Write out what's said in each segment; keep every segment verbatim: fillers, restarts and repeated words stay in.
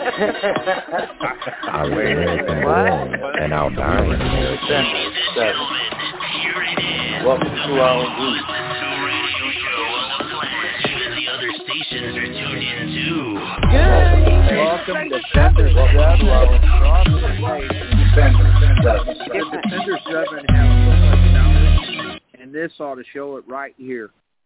I was American born, and I'll die in America. Welcome to our group. Welcome to Defender seven. Defender seven has so much knowledge, and this ought to show it right here.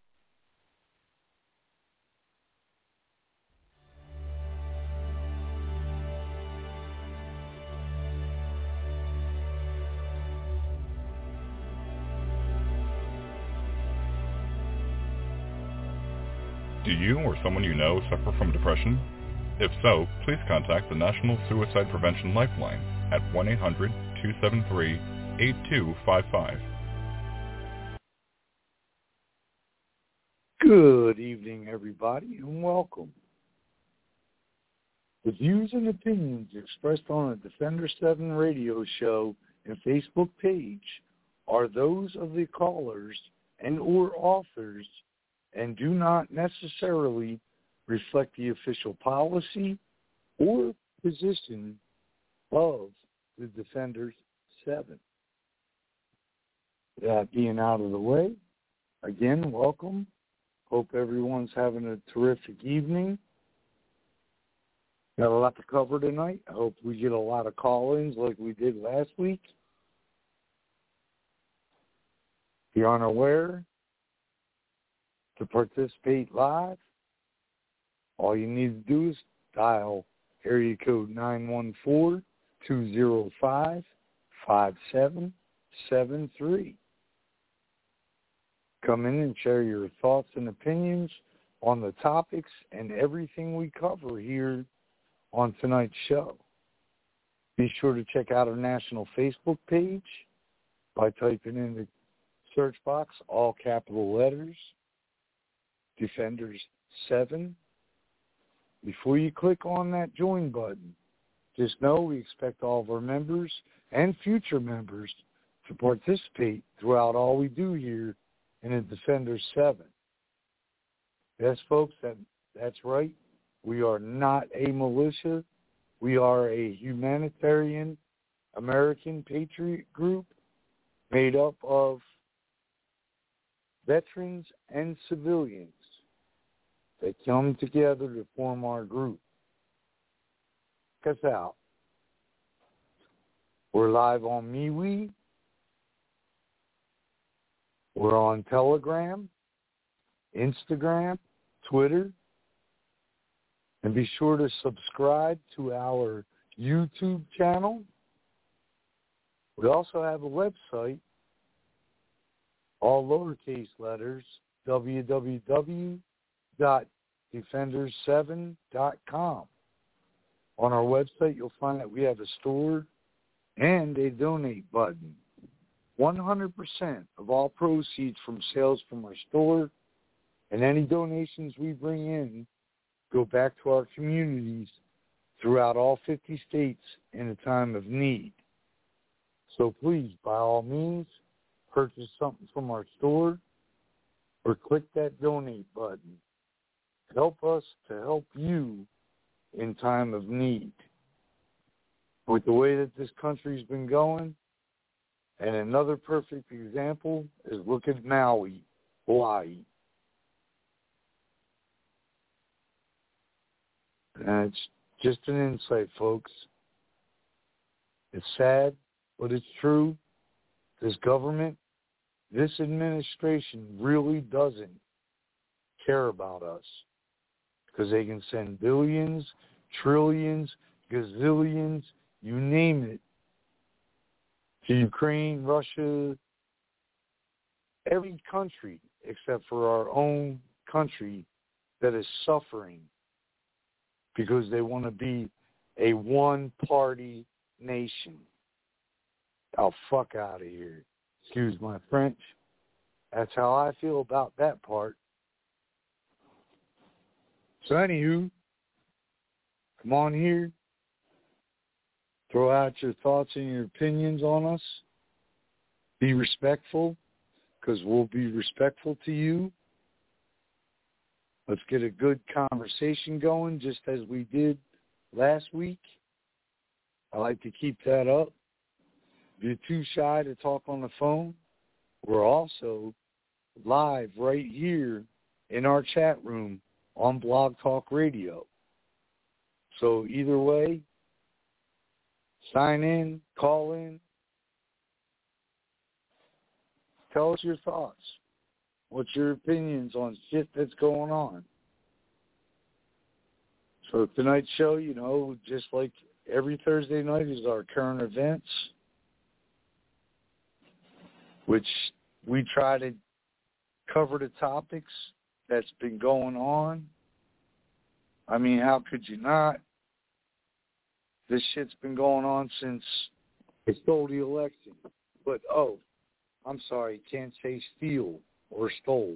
Do you or someone you know suffer from depression? If so, please contact the National Suicide Prevention Lifeline at one eight hundred two seven three eight two five five. Good evening, everybody, and welcome. The views and opinions expressed on the Defender seven radio show and Facebook page are those of the callers and or authors and do not necessarily reflect the official policy or position of the Defenders seven. That being out of the way, again, welcome. Hope everyone's having a terrific evening. Got a lot to cover tonight. I hope we get a lot of call-ins like we did last week. If you're unaware, to participate live, all you need to do is dial area code nine one four, two zero five, five seven seven three. Come in and share your thoughts and opinions on the topics and everything we cover here on tonight's show. Be sure to check out our national Facebook page by typing in the search box all capital letters, Defenders seven. Before you click on that join button, just know we expect all of our members and future members to participate throughout all we do here in the Defenders seven. Yes, folks, that, that's right. We are not a militia. We are a humanitarian American patriot group made up of veterans and civilians that come together to form our group. Check us out. We're live on MeWe. We're on Telegram, Instagram, Twitter, and be sure to subscribe to our YouTube channel. We also have a website, all lowercase letters, w w w dot defenders seven dot com. On our website, you'll find that we have a store and a donate button. one hundred percent of all proceeds from sales from our store and any donations we bring in go back to our communities throughout all fifty states in a time of need. So please, by all means, purchase something from our store or click that donate button. Help us to help you in time of need. With the way that this country's been going, and another perfect example is look at Maui, Hawaii. And it's just an insight, folks. It's sad, but it's true. This government, this administration really doesn't care about us because they can send billions, trillions, gazillions, you name it, to Ukraine, Russia, every country except for our own country that is suffering because they want to be a one-party nation. Oh, fuck out of here. Excuse my French. That's how I feel about that part. So anywho, come on here. Throw out your thoughts and your opinions on us. Be respectful, because we'll be respectful to you. Let's get a good conversation going, just as we did last week. I like to keep that up. If you're too shy to talk on the phone, we're also live right here in our chat room on Blog Talk Radio. So either way, sign in, call in, tell us your thoughts. What's your opinions on shit that's going on? So tonight's show, you know, just like every Thursday night is our current events, which we try to cover the topics that's been going on. I mean, how could you not? This shit's been going on since they stole the election. But, oh, I'm sorry, can't say steal or stole.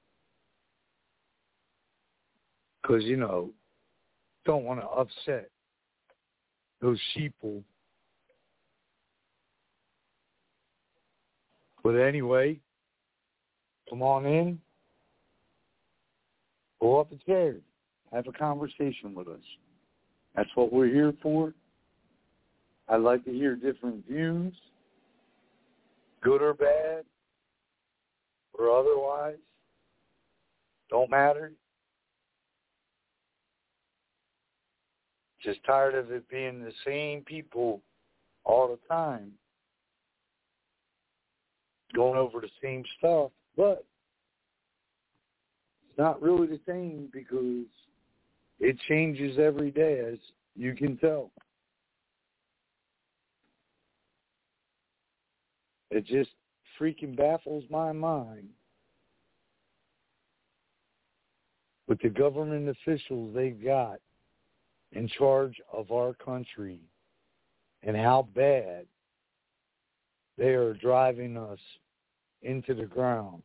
Because, you know, don't want to upset those sheeple. But anyway, come on in. Go up a chair. Have a conversation with us. That's what we're here for. I'd like to hear different views, good or bad, or otherwise. Don't matter. Just tired of it being the same people all the time, going over the same stuff, but it's not really the same because it changes every day, as you can tell. It just freaking baffles my mind with the government officials they've got in charge of our country and how bad they are driving us into the ground.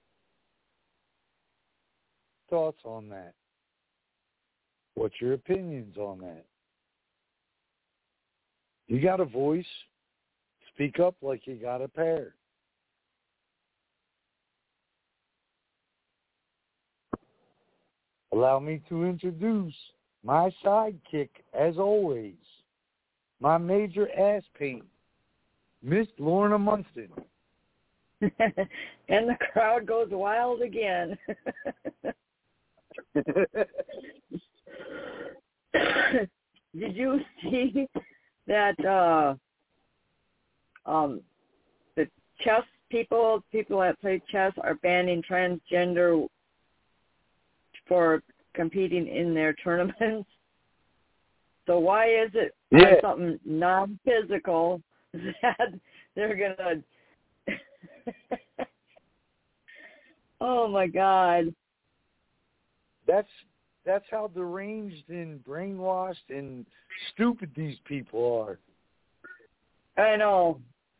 Thoughts on that? What's your opinions on that? You got a voice. Speak up like you got a pair. Allow me to introduce my sidekick, as always, my major ass pain, Miss Lorna Munson. And the crowd goes wild again. Did you see that uh, um, the chess people, people that play chess, are banning transgender for competing in their tournaments? So why is it yeah. something non-physical that they're going to... Oh, my God. That's that's how deranged and brainwashed and stupid these people are. I know.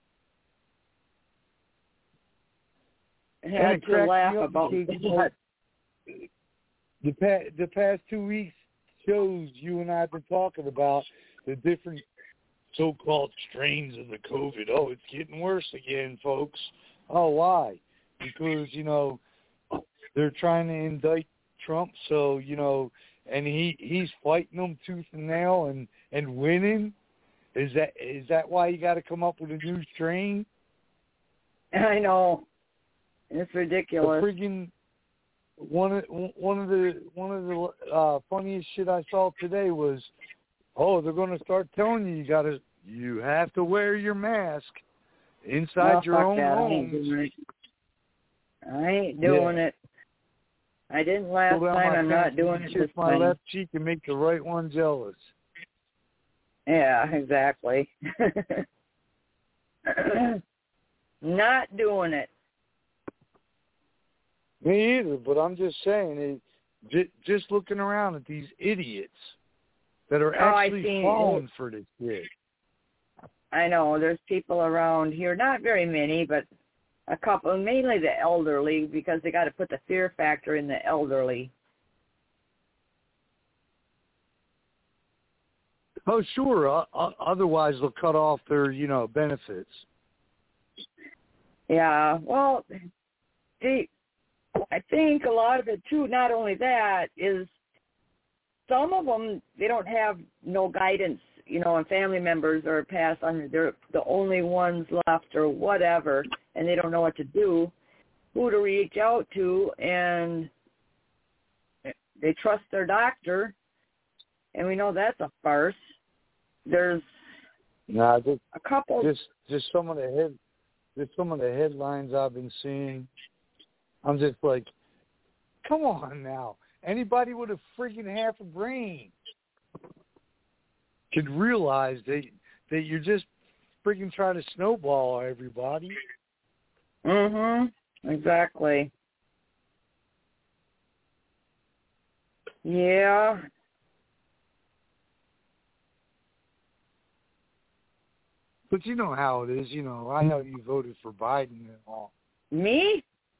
I had to laugh about that. The past, the past two weeks shows you and I have been talking about the different so-called strains of the COVID. Oh, it's getting worse again, folks. Oh, why? Because, you know, they're trying to indict Trump, so, you know, and he, he's fighting them tooth and nail and, and winning. Is that is that why you got to come up with a new strain? I know. It's ridiculous. The friggin' one of one of the one of the uh, funniest shit I saw today was, oh, they're going to start telling you you got to you have to wear your mask inside no, your own that. homes. I ain't doing yeah. it. I didn't last time. I'm not doing it this my time. left cheek and make the right one jealous. Yeah, exactly. Not doing it. Me either, but I'm just saying, it, j- just looking around at these idiots that are oh, actually falling for this shit. I know. There's people around here, not very many, but a couple, mainly the elderly, because they got to put the fear factor in the elderly. Oh, sure. Uh, uh, otherwise, they'll cut off their, you know, benefits. Yeah. Well, see, I think a lot of it, too, not only that, is some of them, they don't have no guidance, you know, and family members are passed on. They're the only ones left or whatever, and they don't know what to do, who to reach out to, and they trust their doctor, and we know that's a farce. There's nah, just, a couple. Just, just some of the head, just some of the headlines I've been seeing. I'm just like, come on now. Anybody with a freaking half a brain could realize that that you're just freaking trying to snowball everybody. Mhm. Exactly. Yeah. But you know how it is. You know, I know you voted for Biden and all. Me?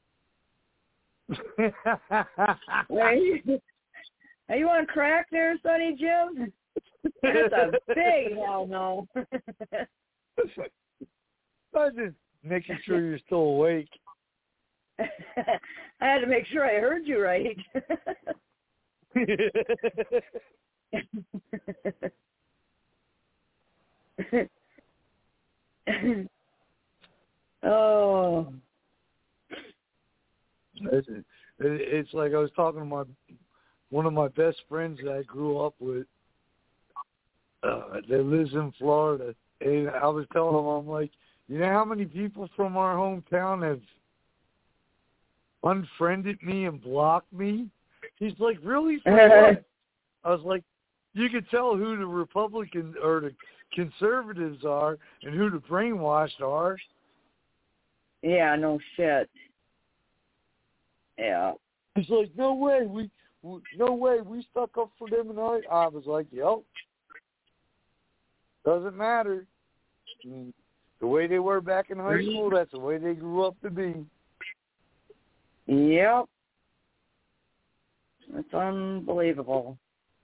Are you, are you on crack there, Sonny Jim? That's a big hell no. I'm just making sure you're still awake. I had to make sure I heard you right. Oh. It's, it's like I was talking to my one of my best friends that I grew up with uh, that lives in Florida, and I was telling him, I'm like, you know how many people from our hometown have unfriended me and blocked me? He's like, really? For what? I was like, you could tell who the Republicans or the conservatives are and who the brainwashed are. Yeah, no shit. Yeah. He's like, no way, we, we no way, we stuck up for them and I. I was like, yep. Doesn't matter. I mean, the way they were back in high school, that's the way they grew up to be. Yep. It's unbelievable.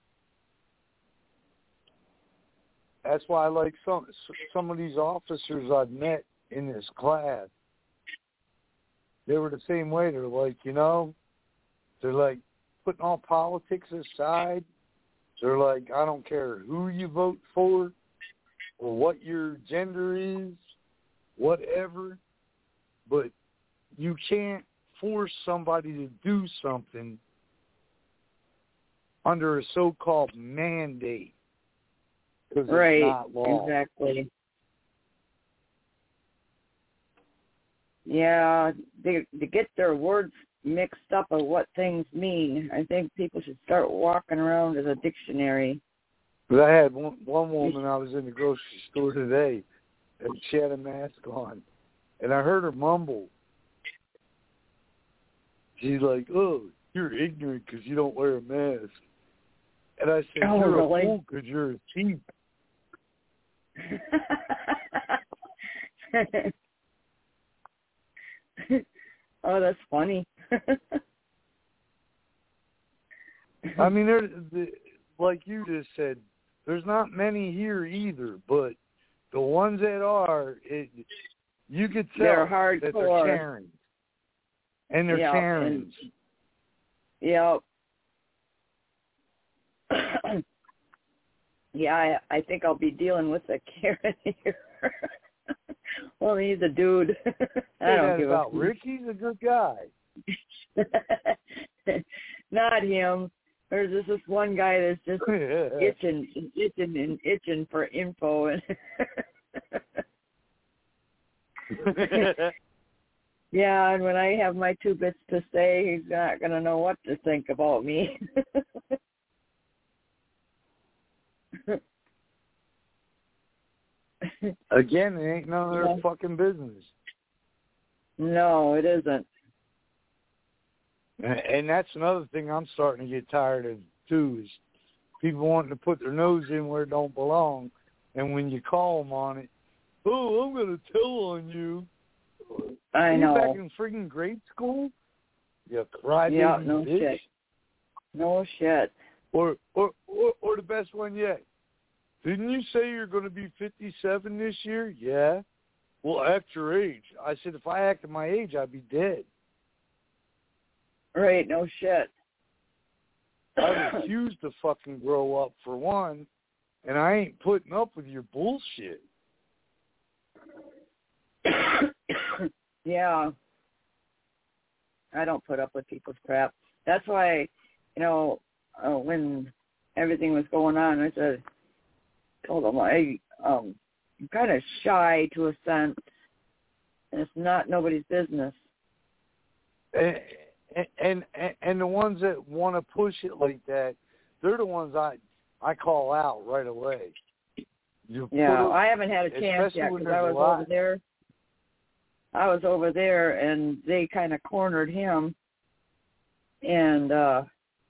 That's why I like some some of these officers I've met in this class. They were the same way. They're like, you know, they're like putting all politics aside. They're like, I don't care who you vote for or what your gender is, whatever, but you can't force somebody to do something under a so-called mandate. Right, it's not law. Exactly. Yeah, they they get their words mixed up of what things mean. I think people should start walking around with a dictionary. But I had one, one woman, I was in the grocery store today, and she had a mask on, and I heard her mumble. She's like, oh, you're ignorant because you don't wear a mask. And I said, oh, you're really? a fool because you're a thief. Oh, that's funny. I mean, there, the, like you just said, there's not many here either, but the ones that are, it, you could tell they're that they're hardcore. Karens. And they're Yep, Karens. And, yep. Yeah, I, I think I'll be dealing with a Karen here. Well, he's a dude. I don't give about a Rick. He's a good guy. Not him. There's just this one guy that's just itching, and itching, and itching for info. And yeah, and when I have my two bits to say, he's not going to know what to think about me. Again, it ain't none of their Yeah. fucking business. No, it isn't. And, and that's another thing I'm starting to get tired of, too, is people wanting to put their nose in where it don't belong. And when you call them on it, oh, I'm going to tell on you. I Are know. you back in freaking grade school? You crybaby Yeah, no bitch. shit. No shit. Or, or, or, or the best one yet. Didn't you say you're going to be fifty-seven this year? Yeah. Well, act your age. I said, if I acted my age, I'd be dead. Right, no shit. I refuse to fucking grow up for one, and I ain't putting up with your bullshit. Yeah. I don't put up with people's crap. That's why, you know, uh, when everything was going on, I said, told them I, um, I'm kind of shy to a sense, and it's not nobody's business. And, and and and the ones that want to push it like that, they're the ones I I call out right away. You Yeah, put, I haven't had a chance yet because I was over there. I was over there, and they kind of cornered him, and uh,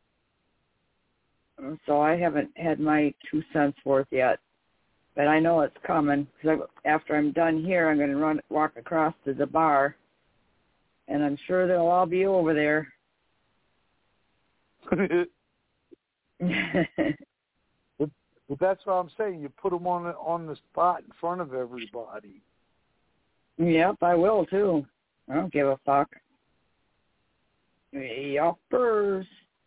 so I haven't had my two cents worth yet. But I know it's coming because after I'm done here, I'm going to run walk across to the bar, and I'm sure they'll all be over there. but, but that's what I'm saying. You put them on the, on the spot in front of everybody. Yep, I will too. I don't give a fuck. Yuppers.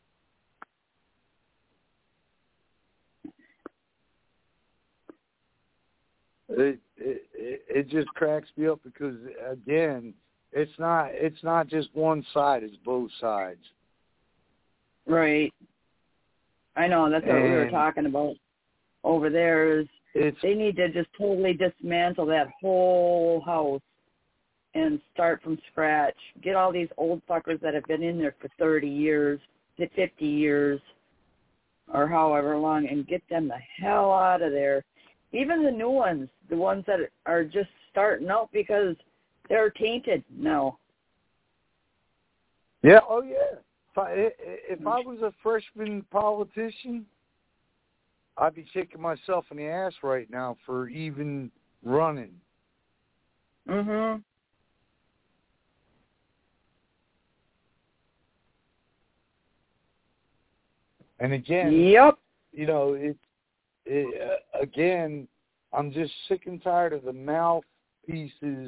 It, it it just cracks me up because again, it's not it's not just one side; it's both sides. Right. I know. That's what and we were talking about over there. Is it's, they need to just totally dismantle that whole house and start from scratch. Get all these old fuckers that have been in there for thirty years, fifty years, or however long, and get them the hell out of there. Even the new ones, the ones that are just starting out because they're tainted now. Yeah, oh yeah. If I, if I was a freshman politician, I'd be kicking myself in the ass right now for even running. Mhm. And again, yep. you know, it, it uh, again, I'm just sick and tired of the mouthpieces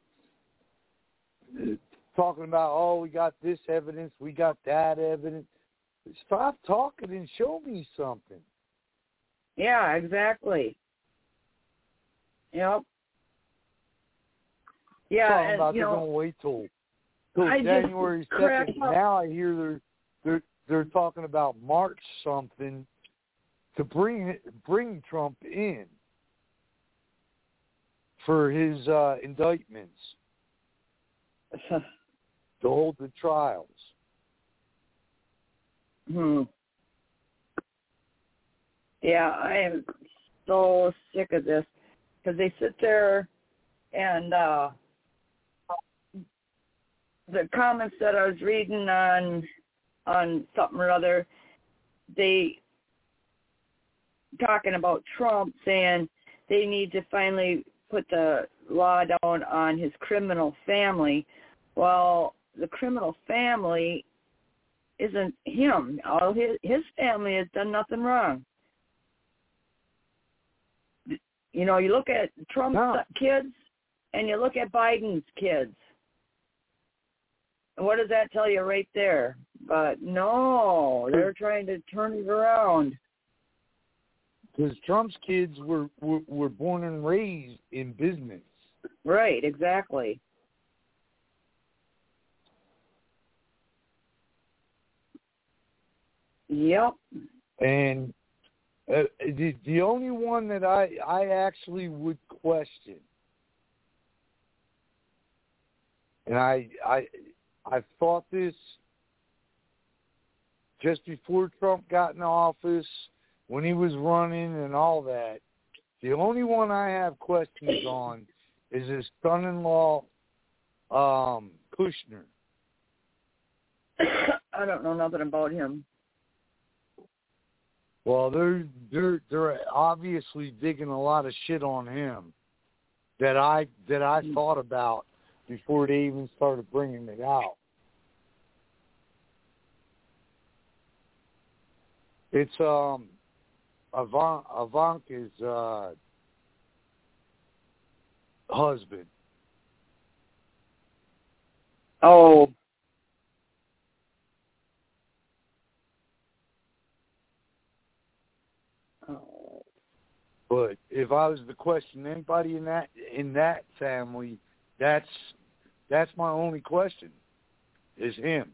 talking about, oh, we got this evidence, we got that evidence. Stop talking and show me something. Yeah, exactly. Yep. Yeah, talking and, about you they're know, going to wait till, till I January second. Up. Now I hear they're they're they're talking about March something to bring bring Trump in for his uh, indictments to hold the trials. Hmm. Yeah, I am so sick of this because they sit there and uh, the comments that I was reading on on something or other, they talking about Trump saying they need to finally put the law down on his criminal family. Well, the criminal family isn't him. All his his family has done nothing wrong. You know, you look at Trump's no. kids and you look at Biden's kids. What does that tell you right there? But no, they're trying to turn it around. Because Trump's kids were, were, were born and raised in business. Right, exactly. Yep. And uh, the, the only one that I, I actually would question, and I I I thought this just before Trump got in office, when he was running and all that, the only one I have questions on is his son-in-law, um, Kushner. I don't know nothing about him. Well, they're they're they're obviously digging a lot of shit on him that I that I thought about before they even started bringing it out. It's um Ivan, Ivanka's uh, husband. Oh. But if I was to question anybody in that in that family, that's that's my only question, is him.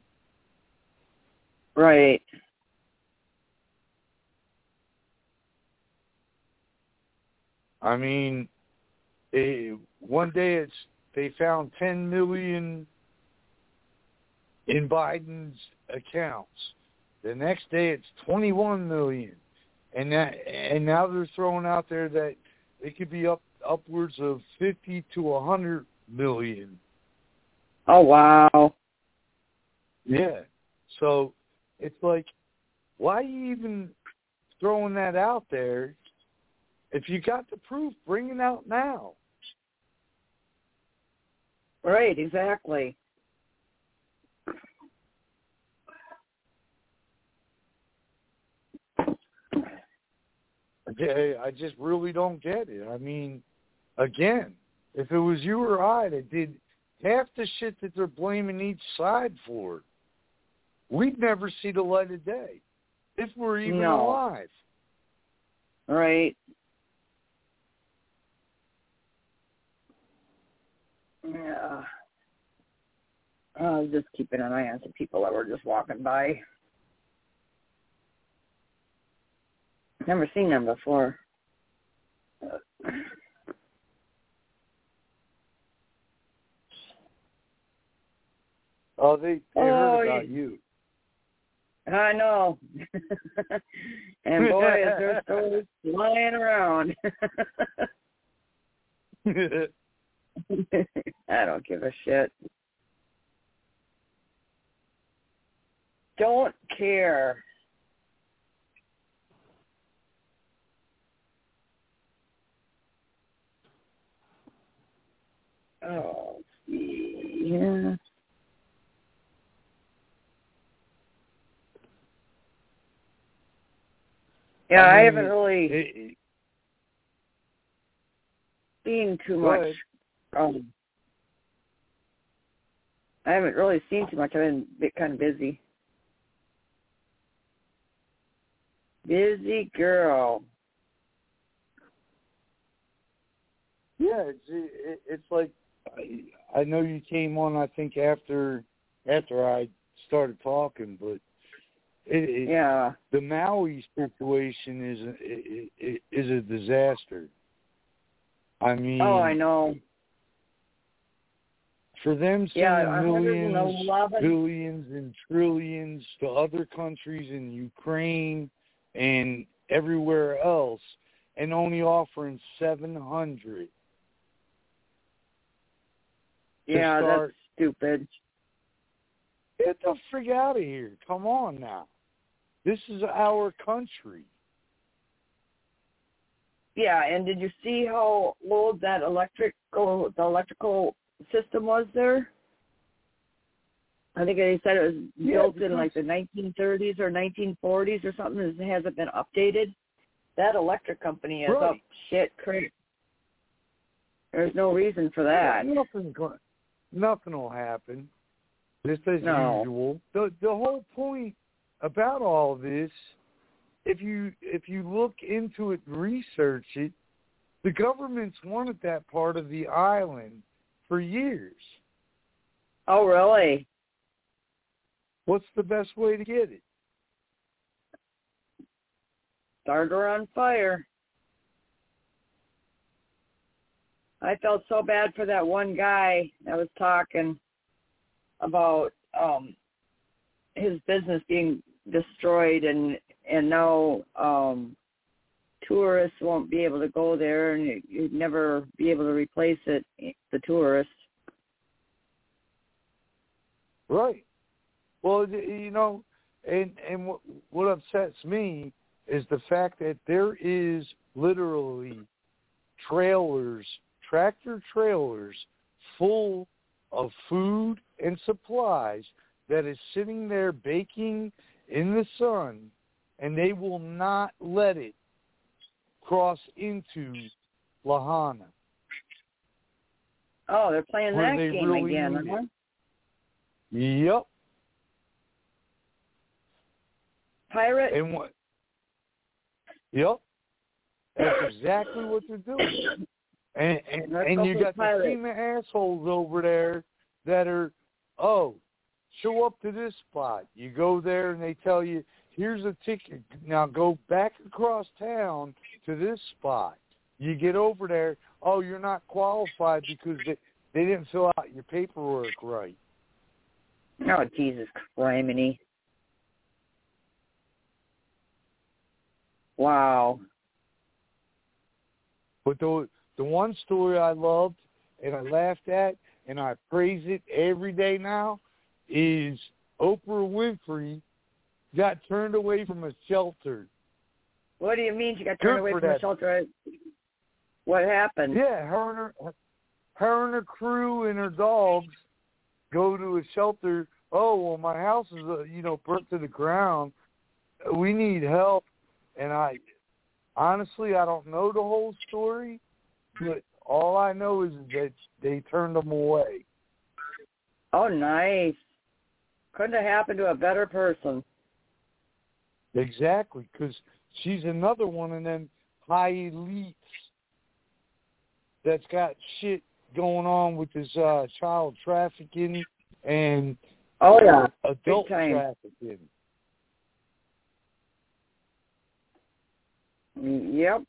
Right. I mean, it, one day it's they found ten million in Biden's accounts. The next day it's twenty-one million, and that and now they're throwing out there that it could be up upwards of fifty to a hundred million. Oh wow! Yeah, so it's like, why are you even throwing that out there? If you got the proof, bring it out now. Right, exactly. I just really don't get it. I mean, again, if it was you or I that did half the shit that they're blaming each side for, we'd never see the light of day if we're even No. alive. Right. Yeah. I was just keeping an eye on some people that were just walking by. Never seen them before. Oh, they, they Oh, heard about yeah. you. I know. And boy, is there stories flying around. I don't give a shit. Don't care. Oh, yeah. Yeah, I, I mean, haven't really it, it, seen too go much. ahead. Um, I haven't really seen too much. I've been a bit kind of busy. Busy girl. Yeah, it's it, it's like I, I know you came on. I think after after I started talking, but it, it, Yeah. the Maui situation is a, is a disaster. I mean, Oh, I know. For them sending Yeah, millions, one hundred eleven billions, and trillions to other countries in Ukraine and everywhere else, and only offering seven hundred. Yeah, start, that's stupid. Get the freak out of here. Come on now. This is our country. Yeah, and did you see how old that electrical the electrical system was there? I think they said it was Yeah, built because- in like the nineteen thirties or nineteen forties or something. It hasn't been updated. That electric company is Right. up shit creek. There's no reason for that. Nothing, nothing will happen. Just as No. usual. The the whole point about all this, if you if you look into it and research it, the government's wanted that part of the island for years. Oh, really? What's the best way to get it? Start her on fire. I felt so bad for that one guy that was talking about um his business being destroyed and and now um tourists won't be able to go there and you'd never be able to replace it, the tourists. Right. Well, you know, and and what, what upsets me is the fact that there is literally trailers, tractor trailers, full of food and supplies that is sitting there baking in the sun, and they will not let it cross into Lahaina. Oh, they're playing Where that they game really again, need huh? Yep. Pirate? And what? Yep. That's exactly what they're doing. And and, and you got the FEMA assholes over there that are, oh, show up to this spot. You go there and they tell you, here's a ticket. Now go back across town to this spot. You get over there, oh, you're not qualified because they, they didn't fill out your paperwork right. Oh, Jesus criminy. Wow. But the the one story I loved and I laughed at and I praise it every day now is Oprah Winfrey got turned away from a shelter. What do you mean she got turned Good away for from that. a shelter? What happened? Yeah, her and her, her and her crew and her dogs go to a shelter. Oh, well, my house is, uh, you know, burnt to the ground. We need help. And I, honestly, I don't know the whole story, but all I know is that they turned them away. Oh, nice. Couldn't have happened to a better person. Exactly, because she's another one of them high elites that's got shit going on with this uh, child trafficking and oh yeah, adult big time. trafficking. Yep.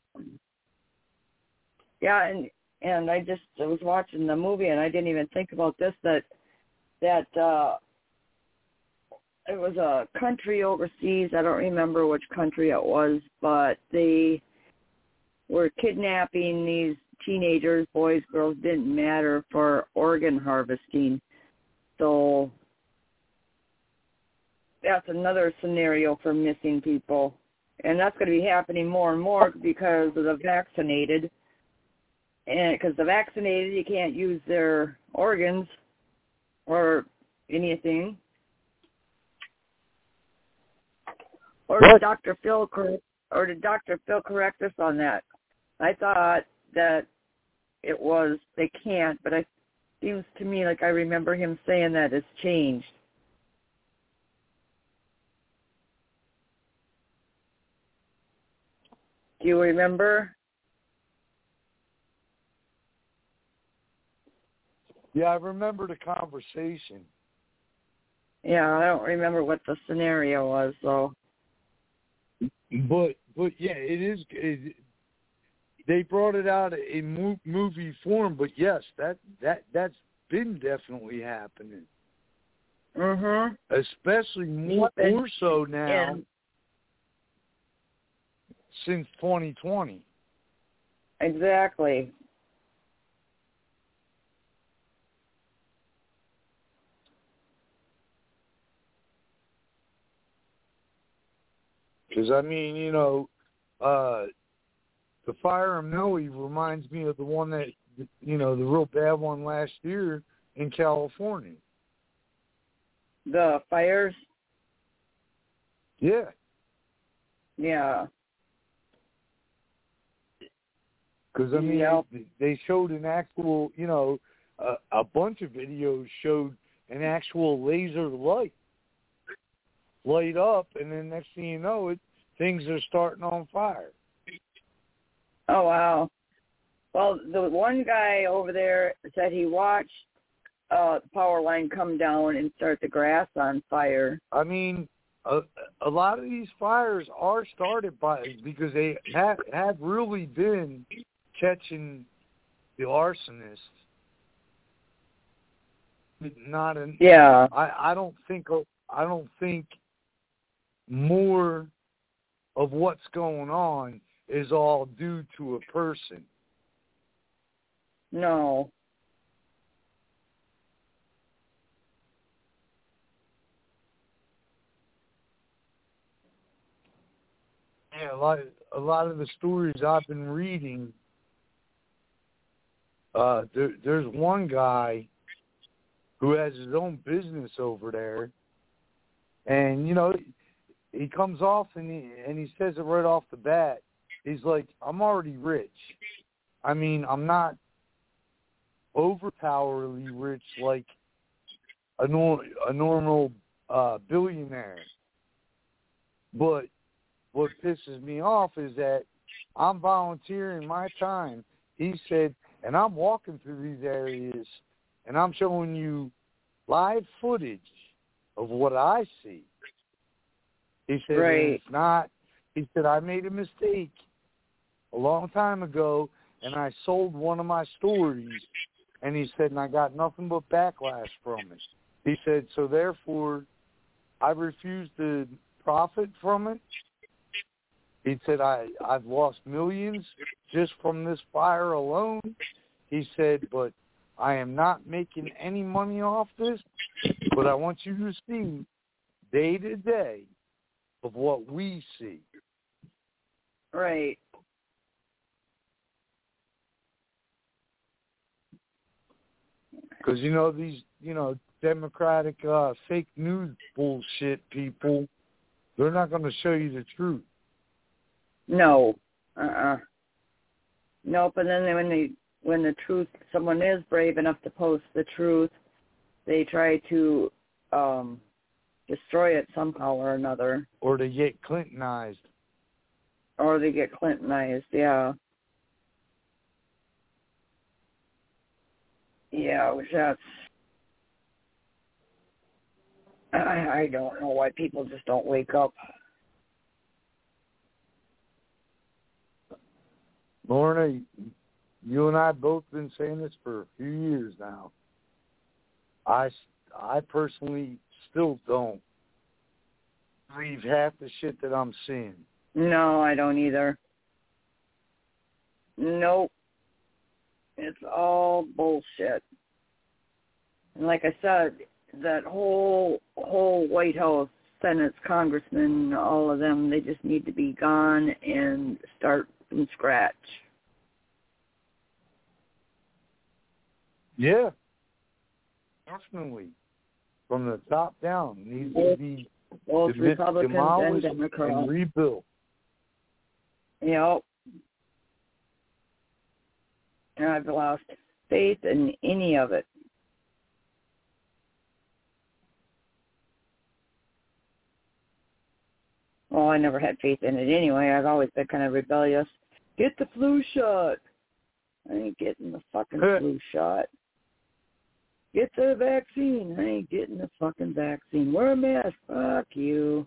Yeah, and and I just I was watching the movie and I didn't even think about this that that uh, it was a country overseas. I don't remember which country it was, but they were kidnapping these teenagers, boys, girls, didn't matter, for organ harvesting. So that's another scenario for missing people. And that's going to be happening more and more because of the vaccinated. And because the vaccinated, you can't use their organs or anything. Or did Doctor Phil correct, or did Doctor Phil correct us on that? I thought that it was they can't, but it seems to me like I remember him saying that it's changed. Do you remember? Yeah, I remember the conversation. Yeah, I don't remember what the scenario was, though. But, but yeah, it is. It, they brought it out in mo- movie form, but yes, that that that's been definitely happening. Mhm. Especially more, And, more so now and, since twenty twenty. Exactly. Because, I mean, you know, uh, the Fire in Millie reminds me of the one that, you know, the real bad one last year in California. The fires? Yeah. Yeah. Because, I mean, yep. they, they showed an actual, you know, uh, a bunch of videos showed an actual laser light light up, and then next thing you know, it things are starting on fire. Oh, wow. Well, the one guy over there said he watched uh, the power line come down and start the grass on fire. I mean, a, a lot of these fires are started by because they have, have really been catching the arsonists. Not an yeah. I, I don't think I don't think more of what's going on is all due to a person. No. Yeah, a lot a lot of the stories I've been reading, uh, there, there's one guy who has his own business over there, and you know, he comes off and he and he says it right off the bat. He's like, "I'm already rich. I mean, I'm not overpoweringly rich like a nor- a normal uh, billionaire, but what pisses me off is that I'm volunteering my time. He said, and I'm walking through these areas, and I'm showing you live footage of what I see. He said, Right. it's not, he said, I made a mistake a long time ago, and I sold one of my stories, and he said, and I got nothing but backlash from it. He said, so therefore, I refuse to profit from it. He said, I, I've lost millions just from this fire alone. He said, but I am not making any money off this, but I want you to see day to day of what we see. Right. Because, you know, these, you know, Democratic uh, fake news bullshit people, they're not going to show you the truth. No. Uh-uh. Nope. And then when they, when the truth, someone is brave enough to post the truth, they try to um, destroy it somehow or another. Or they get Clintonized. Or they get Clintonized, yeah. Yeah, which that's... I, I don't know why people just don't wake up. Lorna, you and I have both been saying this for a few years now. I, I personally still don't believe half the shit that I'm seeing. No, I don't either. Nope. It's all bullshit. And like I said, that whole whole White House, Senate, congressmen, all of them, they just need to be gone and start from scratch. Yeah. Definitely. From the top down. Needs to be Both dem- Republicans demolished and Democrats. and rebuilt. Yep. And I've lost faith in any of it. Well, I never had faith in it anyway. I've always been kind of rebellious. Get the flu shot. I ain't getting the fucking flu shot. Get the vaccine. I ain't getting the fucking vaccine. Wear a mask. Fuck you.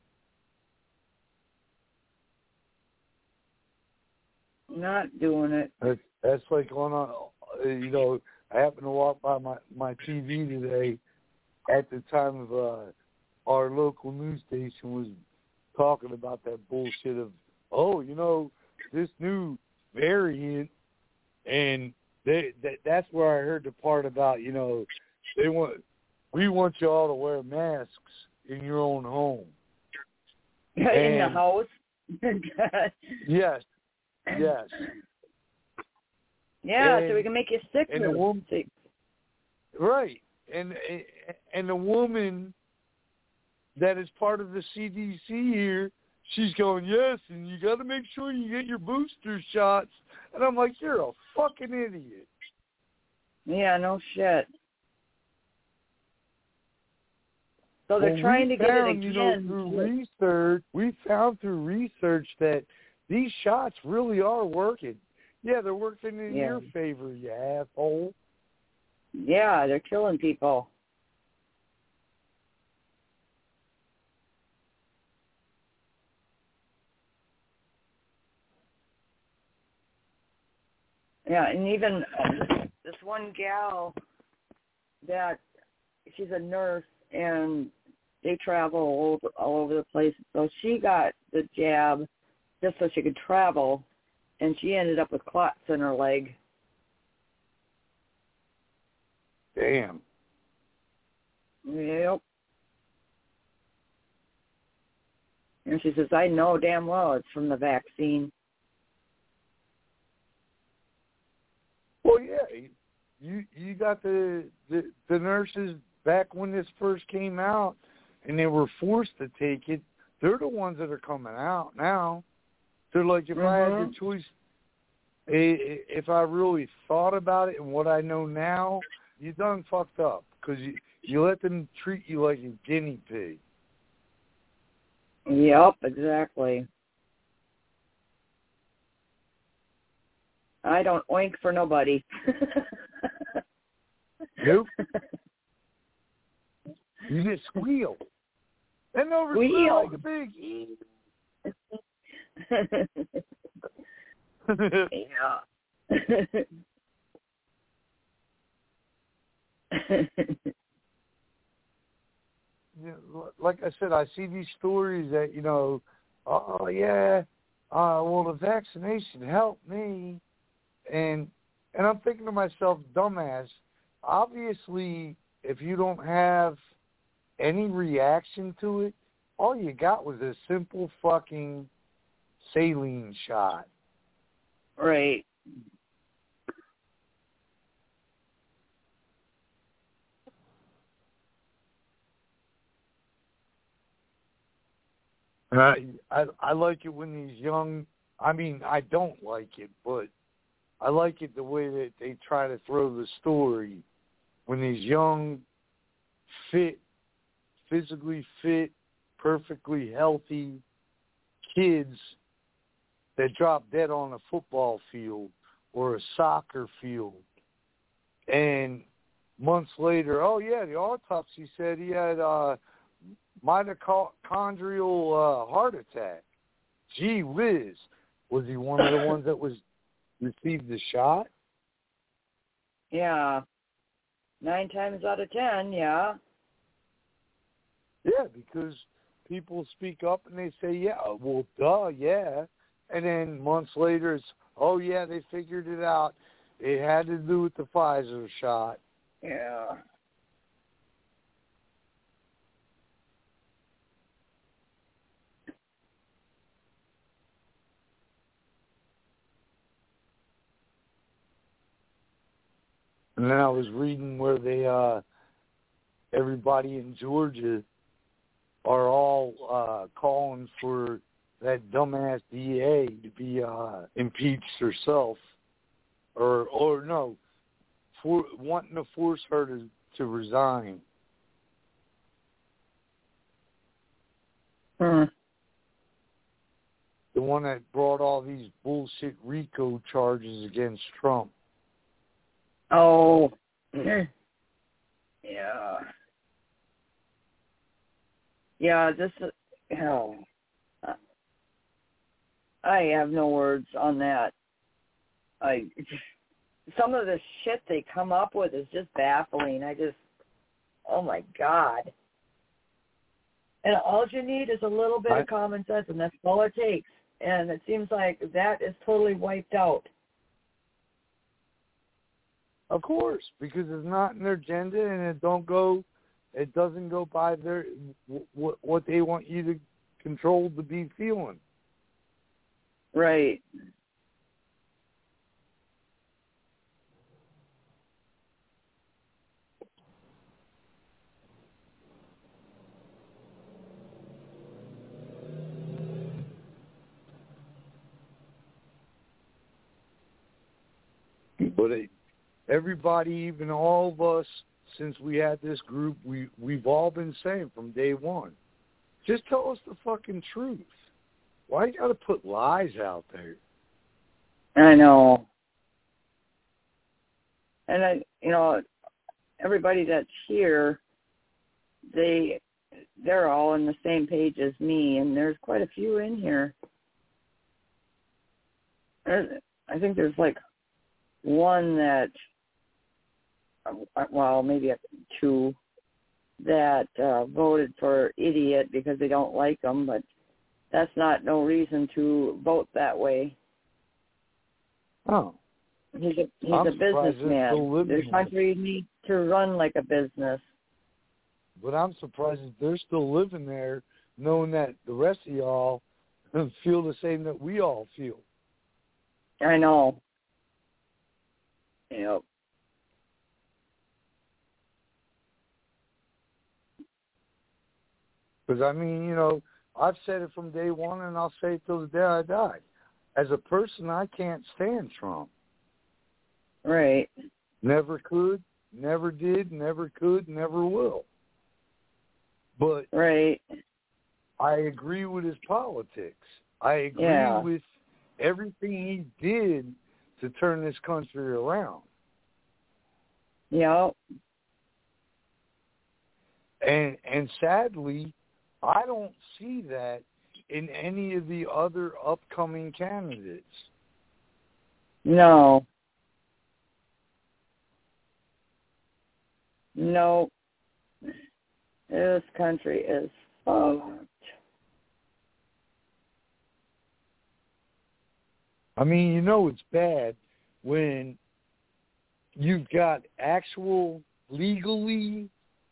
Not doing it. That's, that's like on a, you know, I happened to walk by my, my T V today at the time of uh, our local news station was talking about that bullshit of, oh, you know, this new variant, and they, that, that's where I heard the part about, you know, they want, we want you all to wear masks in your own home. In and, the house? Yes. Yes. Yeah, and, so we can make you sick. And the woman, right. And and the woman that is part of the C D C here, she's going, yes, and you got to make sure you get your booster shots. And I'm like, you're a fucking idiot. Yeah, no shit. So they're well, trying to get found, it again. You know, through research, we found through research that these shots really are working. Yeah, they're working in yeah. your favor, you asshole. Yeah, they're killing people. Yeah, and even um, this one gal that she's a nurse and they travel all over, all over the place. So she got the jab just so she could travel, and she ended up with clots in her leg. Damn. Yep. And she says, I know damn well it's from the vaccine. Well, yeah, you you got the, the the nurses back when this first came out, and they were forced to take it. They're the ones that are coming out now. They're like, if mm-hmm. I had the choice, if I really thought about it and what I know now, you done fucked up because you you let them treat you like a guinea pig. Yep, exactly. I don't oink for nobody. Nope. You just squeal. And over Squeal. like a big E. Yeah. You know, like I said, I see these stories that, you know, oh, yeah, uh, well, the vaccination helped me. And and I'm thinking to myself, dumbass, obviously, if you don't have any reaction to it, all you got was a simple fucking saline shot. Right. And I, I I like it when these young, I mean, I don't like it, but I like it the way that they try to throw the story when these young, fit, physically fit, perfectly healthy kids that drop dead on a football field or a soccer field. And months later, oh, yeah, the autopsy said he had uh, mitochondrial uh, heart attack. Gee whiz. Was he one of the ones that was received the shot? Yeah. Nine times out of ten, yeah. Yeah, because people speak up and they say, yeah, well, duh, yeah. And then months later it's, oh, yeah, they figured it out. It had to do with the Pfizer shot. Yeah. And then I was reading where they, uh, everybody in Georgia are all uh, calling for that dumbass D A to be uh, impeached herself, or or no, for wanting to force her to, to resign. Hmm. The one that brought all these bullshit RICO charges against Trump. Oh. Yeah. Yeah, this is, hell, I have no words on that. I, some of the shit they come up with is just baffling. I just, oh my God. And all you need is a little bit I, of common sense, and that's all it takes. And it seems like that is totally wiped out. Of course, because it's not in their agenda, and it don't go, it doesn't go by their what what they want you to control to be feeling. Right. But it, everybody, even all of us, since we had this group, we, we've all been saying from day one, just tell us the fucking truth. Why you got to put lies out there? I know. And, I, you know, everybody that's here, they, they're all on the same page as me, and there's quite a few in here. There's, I think there's like one that, well, maybe two, that uh, voted for idiot because they don't like him, but that's not no reason to vote that way. Oh. He's a, he's I'm a businessman. This there. country needs to run like a business. But I'm surprised that they're still living there knowing that the rest of y'all feel the same that we all feel. I know. Yep. Because, I mean, you know, I've said it from day one, and I'll say it till the day I die. As a person, I can't stand Trump. Right. Never could, never did, never could, never will. But right. I agree with his politics. I agree yeah. with everything he did to turn this country around. Yep. And and sadly, I don't see that in any of the other upcoming candidates. No. No. This country is fucked. I mean, you know it's bad when you've got actual legally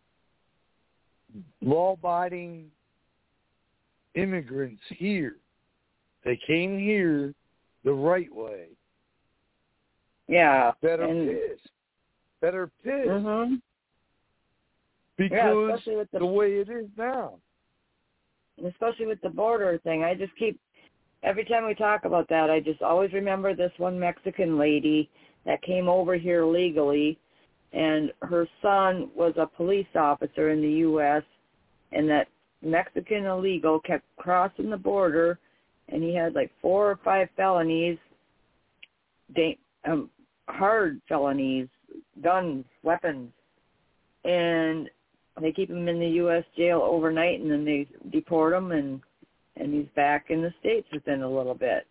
law-abiding immigrants here. They came here the right way. Yeah. That are and, pissed. That are pissed. Mm-hmm. Because yeah, with the, the way it is now. Especially with the border thing. I just keep, every time we talk about that, I just always remember this one Mexican lady that came over here legally, and her son was a police officer in the U S, and that Mexican illegal kept crossing the border, and he had like four or five felonies, da- um, hard felonies, guns, weapons, and they keep him in the U S jail overnight, and then they deport him, and and he's back in the States within a little bit.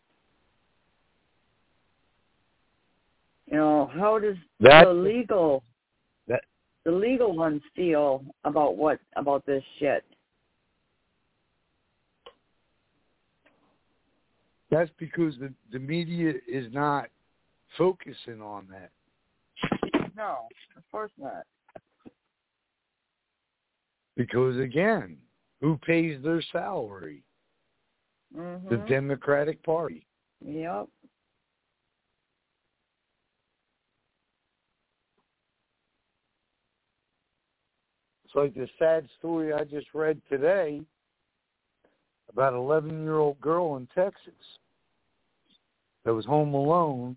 You know, how does that, the legal that, the legal ones feel about what about this shit? That's because the, the media is not focusing on that. No, of course not. Because, again, who pays their salary? Mm-hmm. The Democratic Party. Yep. It's like the sad story I just read today about an eleven-year-old girl in Texas that was home alone,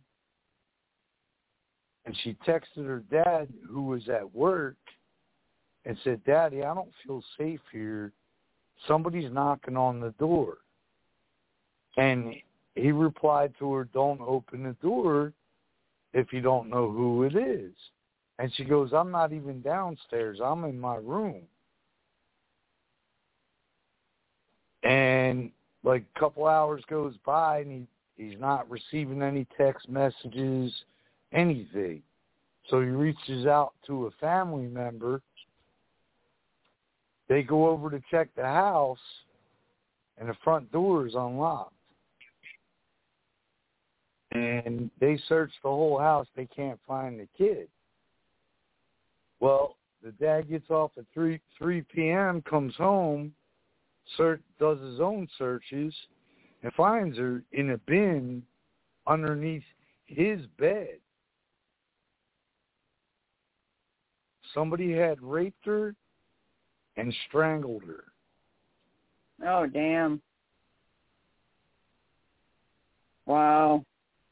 and she texted her dad, who was at work, and said, "Daddy, I don't feel safe here. Somebody's knocking on the door." And he replied to her, "Don't open the door if you don't know who it is." And she goes, "I'm not even downstairs. I'm in my room." And like a couple hours goes by, and he, he's not receiving any text messages, anything. So he reaches out to a family member. They go over to check the house, and the front door is unlocked. And they search the whole house. They can't find the kid. Well, the dad gets off at three p.m., comes home, search, does his own searches, and finds her in a bin underneath his bed. Somebody had raped her and strangled her. Oh, damn. Wow.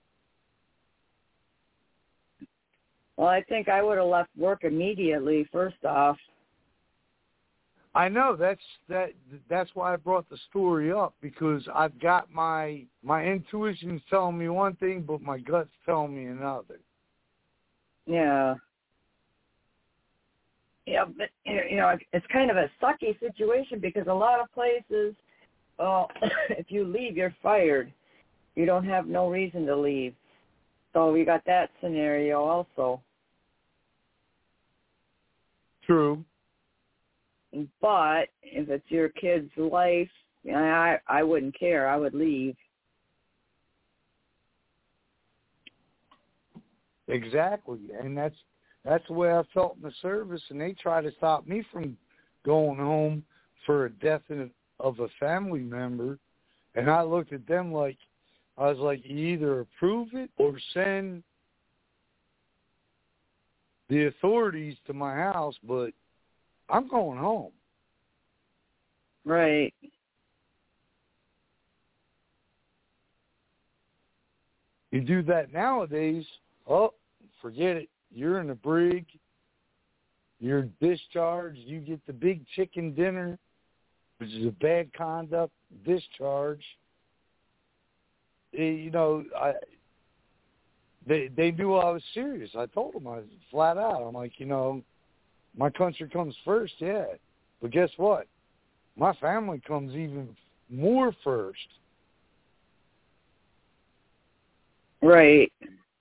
Well, I think I would have left work immediately, first off. I know that's that. That's why I brought the story up, because I've got my my intuition's telling me one thing, but my gut's telling me another. Yeah. Yeah, but you know, it's kind of a sucky situation because a lot of places, well, if you leave, you're fired. You don't have no reason to leave. So we got that scenario also. True. But if it's your kid's life, you know, I I wouldn't care. I would leave. Exactly, and that's that's the way I felt in the service. And they try to stop me from going home for a death of a family member, and I looked at them like I was like, you either approve it or send the authorities to my house, but I'm going home. Right. You do that nowadays, oh, forget it. You're in a brig. You're discharged. You get the big chicken dinner, which is a bad conduct discharge. You know, I they they knew I was serious. I told them, I was flat out. I'm like, you know, my country comes first, yeah. But guess what? My family comes even more first. Right.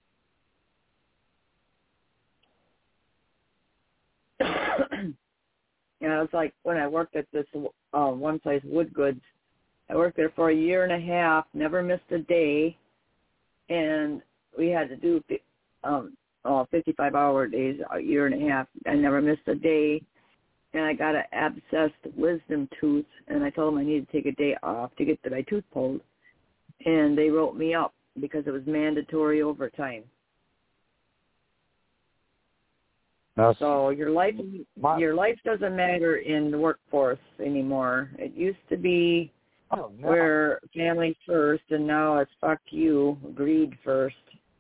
Yeah, it's like when I worked at this uh, one place, Wood Goods. I worked there for a year and a half, never missed a day, and we had to do um, oh, fifty-five hour days, a year and a half. I never missed a day, and I got an abscessed wisdom tooth, and I told them I needed to take a day off to get my tooth pulled, and they wrote me up because it was mandatory overtime. That's, so your life, my, your life doesn't matter in the workforce anymore. It used to be oh, no. where family first, and now it's fuck you, greed first.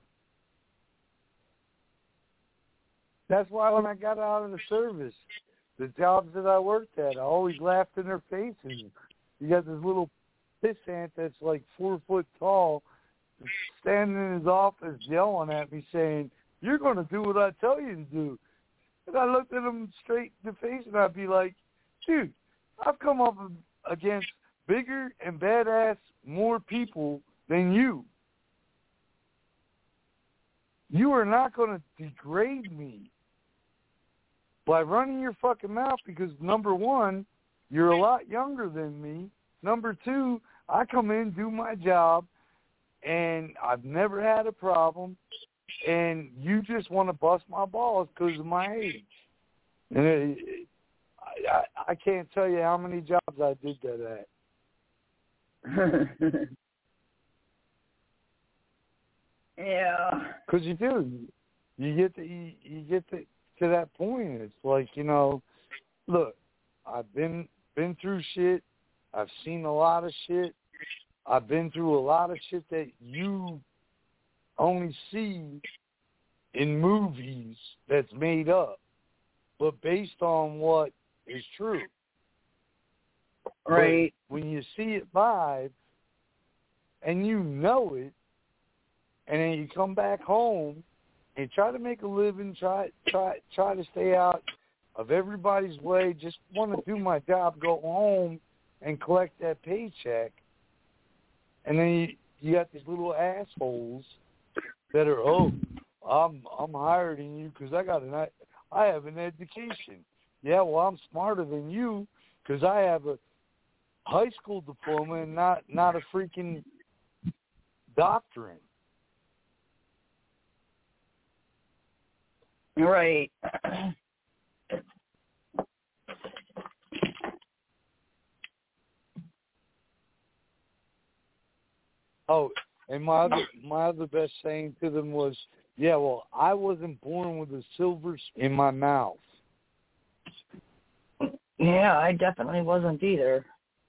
That's why when I got out of the service, the jobs that I worked at, I always laughed in their faces. You got this little pissant that's like four foot tall, standing in his office yelling at me saying, "You're going to do what I tell you to do." And I looked at him straight in the face and I'd be like, dude, I've come up against bigger and badass more people than you. You are not going to degrade me by running your fucking mouth because, number one, you're a lot younger than me. Number two, I come in, do my job, and I've never had a problem, and you just want to bust my balls because of my age. And it, it, I, I can't tell you how many jobs I did that at. Yeah. Because you do. You get to, you, you get to, to that point. It's like, you know, look, I've been been through shit. I've seen a lot of shit. I've been through a lot of shit that you only see in movies that's made up, but based on what is true. Right. But when you see it live and you know it, and then you come back home and try to make a living, try try try to stay out of everybody's way, just want to do my job, go home and collect that paycheck, and then you, you got these little assholes that are, oh, I'm I'm higher than you because I got an I have an education. Yeah, well, I'm smarter than you because I have a high school diploma and not not a freaking doctorate. Right. Oh, and my other my other best saying to them was, yeah, well, I wasn't born with a silver in my mouth. Yeah, I definitely wasn't either.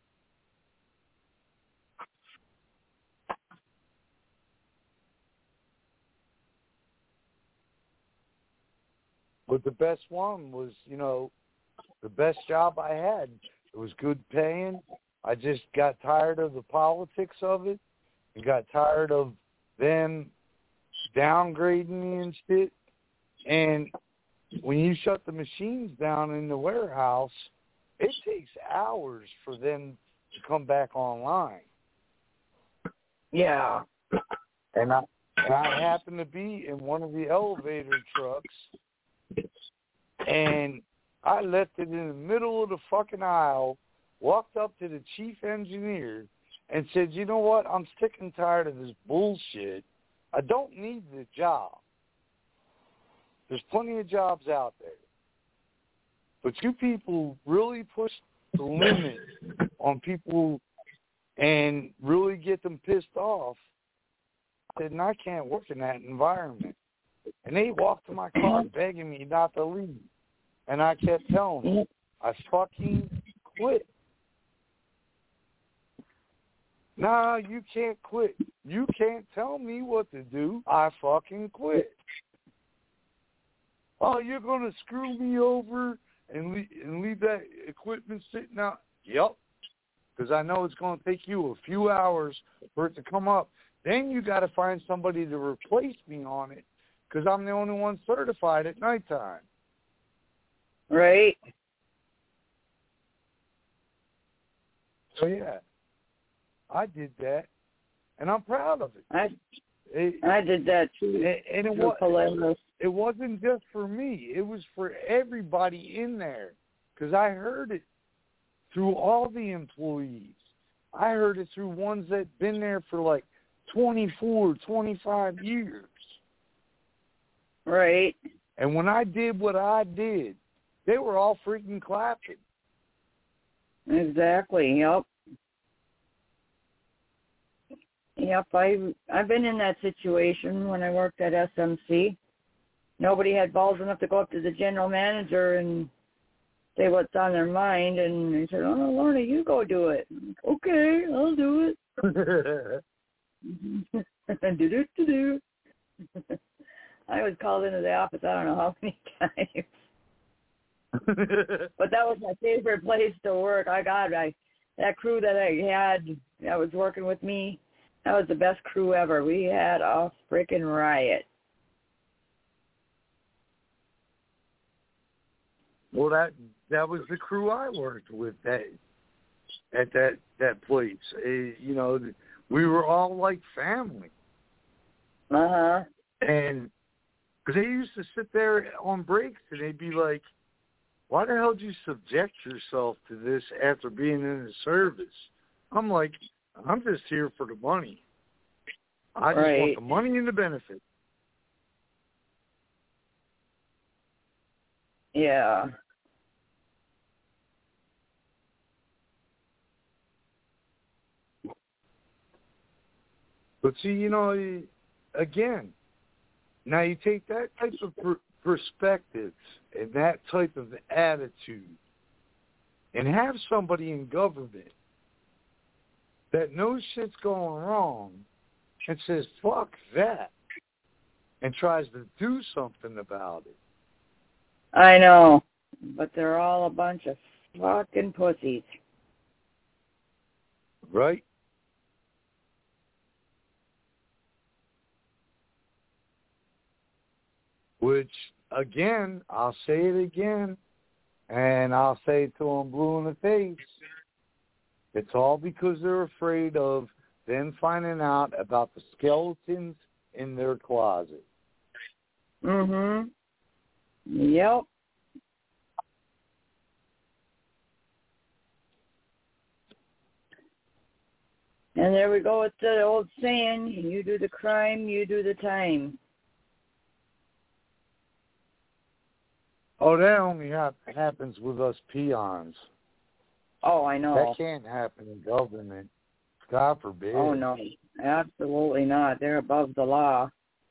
But the best one was, you know, the best job I had. It was good paying. I just got tired of the politics of it. I got tired of them downgrading me and shit. And when you shut the machines down in the warehouse, it takes hours for them to come back online. Yeah. And I, and I happened to be in one of the elevator trucks, and I left it in the middle of the fucking aisle, walked up to the chief engineer, and said, you know what, I'm sick and tired of this bullshit. I don't need the job. There's plenty of jobs out there. But you people really push the limit on people and really get them pissed off. I said, and I can't work in that environment. And they walked to my car begging me not to leave. And I kept telling them, I fucking quit. Nah, you can't quit. You can't tell me what to do. I fucking quit. Oh, you're going to screw me over and leave, and leave that equipment sitting out? Yep. Because I know it's going to take you a few hours for it to come up. then you got to find somebody to replace me on it because I'm the only one certified at nighttime. Right. So, yeah, I did that, and I'm proud of it. I it, I did that too. And, and it, was, it wasn't just for me. It was for everybody in there because I heard it through all the employees. I heard it through ones that been there for like twenty-four, twenty-five years. Right. And when I did what I did, they were all freaking clapping. Exactly. Yep. Yep. I I've been in that situation when I worked at S M C. Nobody had balls enough to go up to the general manager and say what's on their mind, and they said, "Oh, Lorna, you go do it." I'm like, okay, I'll do it. do do do do. I was called into the office I don't know how many times. But that was my favorite place to work. I got I that crew that I had that was working with me, that was the best crew ever. We had a freaking riot. Well, that that was the crew I worked with that at that that place. Uh, you know, we were all like family. Uh huh. And because they used to sit there on breaks and they'd be like, "Why the hell did you subject yourself to this after being in the service?" I'm like, "I'm just here for the money. I just right. want the money and the benefit." Yeah. But see, you know, again, now you take that type of per- perspective and that type of attitude and have somebody in government that knows shit's going wrong and says, fuck that, and tries to do something about it. I know, but they're all a bunch of fucking pussies. Right? Which, again, I'll say it again, and I'll say it till I'm blue in the face. It's all because they're afraid of them finding out about the skeletons in their closet. Mm-hmm. Yep. And there we go with the old saying, you do the crime, you do the time. Oh, that only ha- happens with us peons. Oh, I know. That can't happen in government. God forbid. Oh, no. Absolutely not. They're above the law.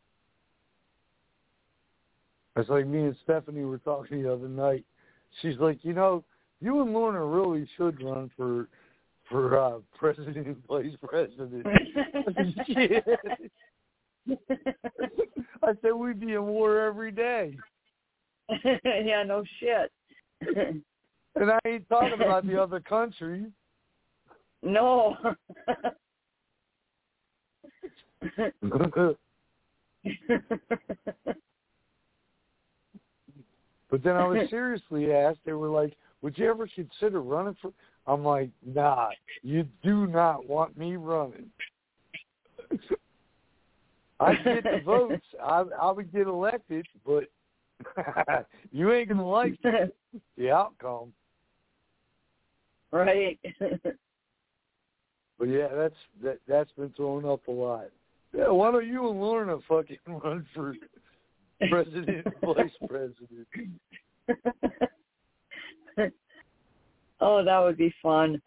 It's like me and Stephanie were talking the other night. She's like, you know, you and Lorna really should run for for uh, president and vice president. Shit. I said we'd be in war every day. Yeah, no shit. And I ain't talking about the other countries. No. But then I was seriously asked, they were like, would you ever consider running for... I'm like, nah, you do not want me running. I get the votes. I, I would get elected, but you ain't going to like the outcome. Right. But yeah, that's that, that's been thrown up a lot. Yeah, why don't you and Lorna fucking run for president and vice president? Oh, that would be fun.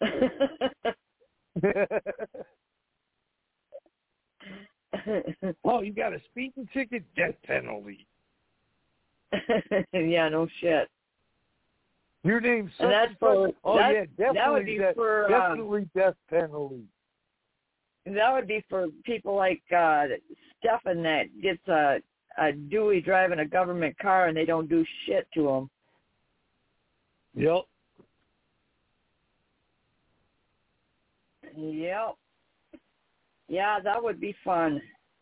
Oh, you got a speeding ticket? Death penalty. Yeah, no shit. Your name's And that's for, oh that, yeah, definitely that would be death, for, definitely um, death penalty. that would be for people like uh, Stefan that gets a, a Dewey driving a government car and they don't do shit to him. Yep. Yep. Yeah, that would be fun.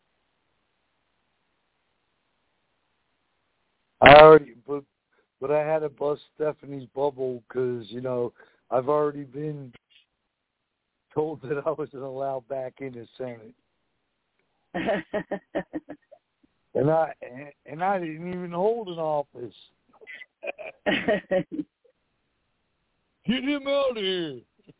I already, but but I had to bust Stephanie's bubble because you know I've already been told that I wasn't allowed back in the Senate, and I and I didn't even hold an office. Get him out of here.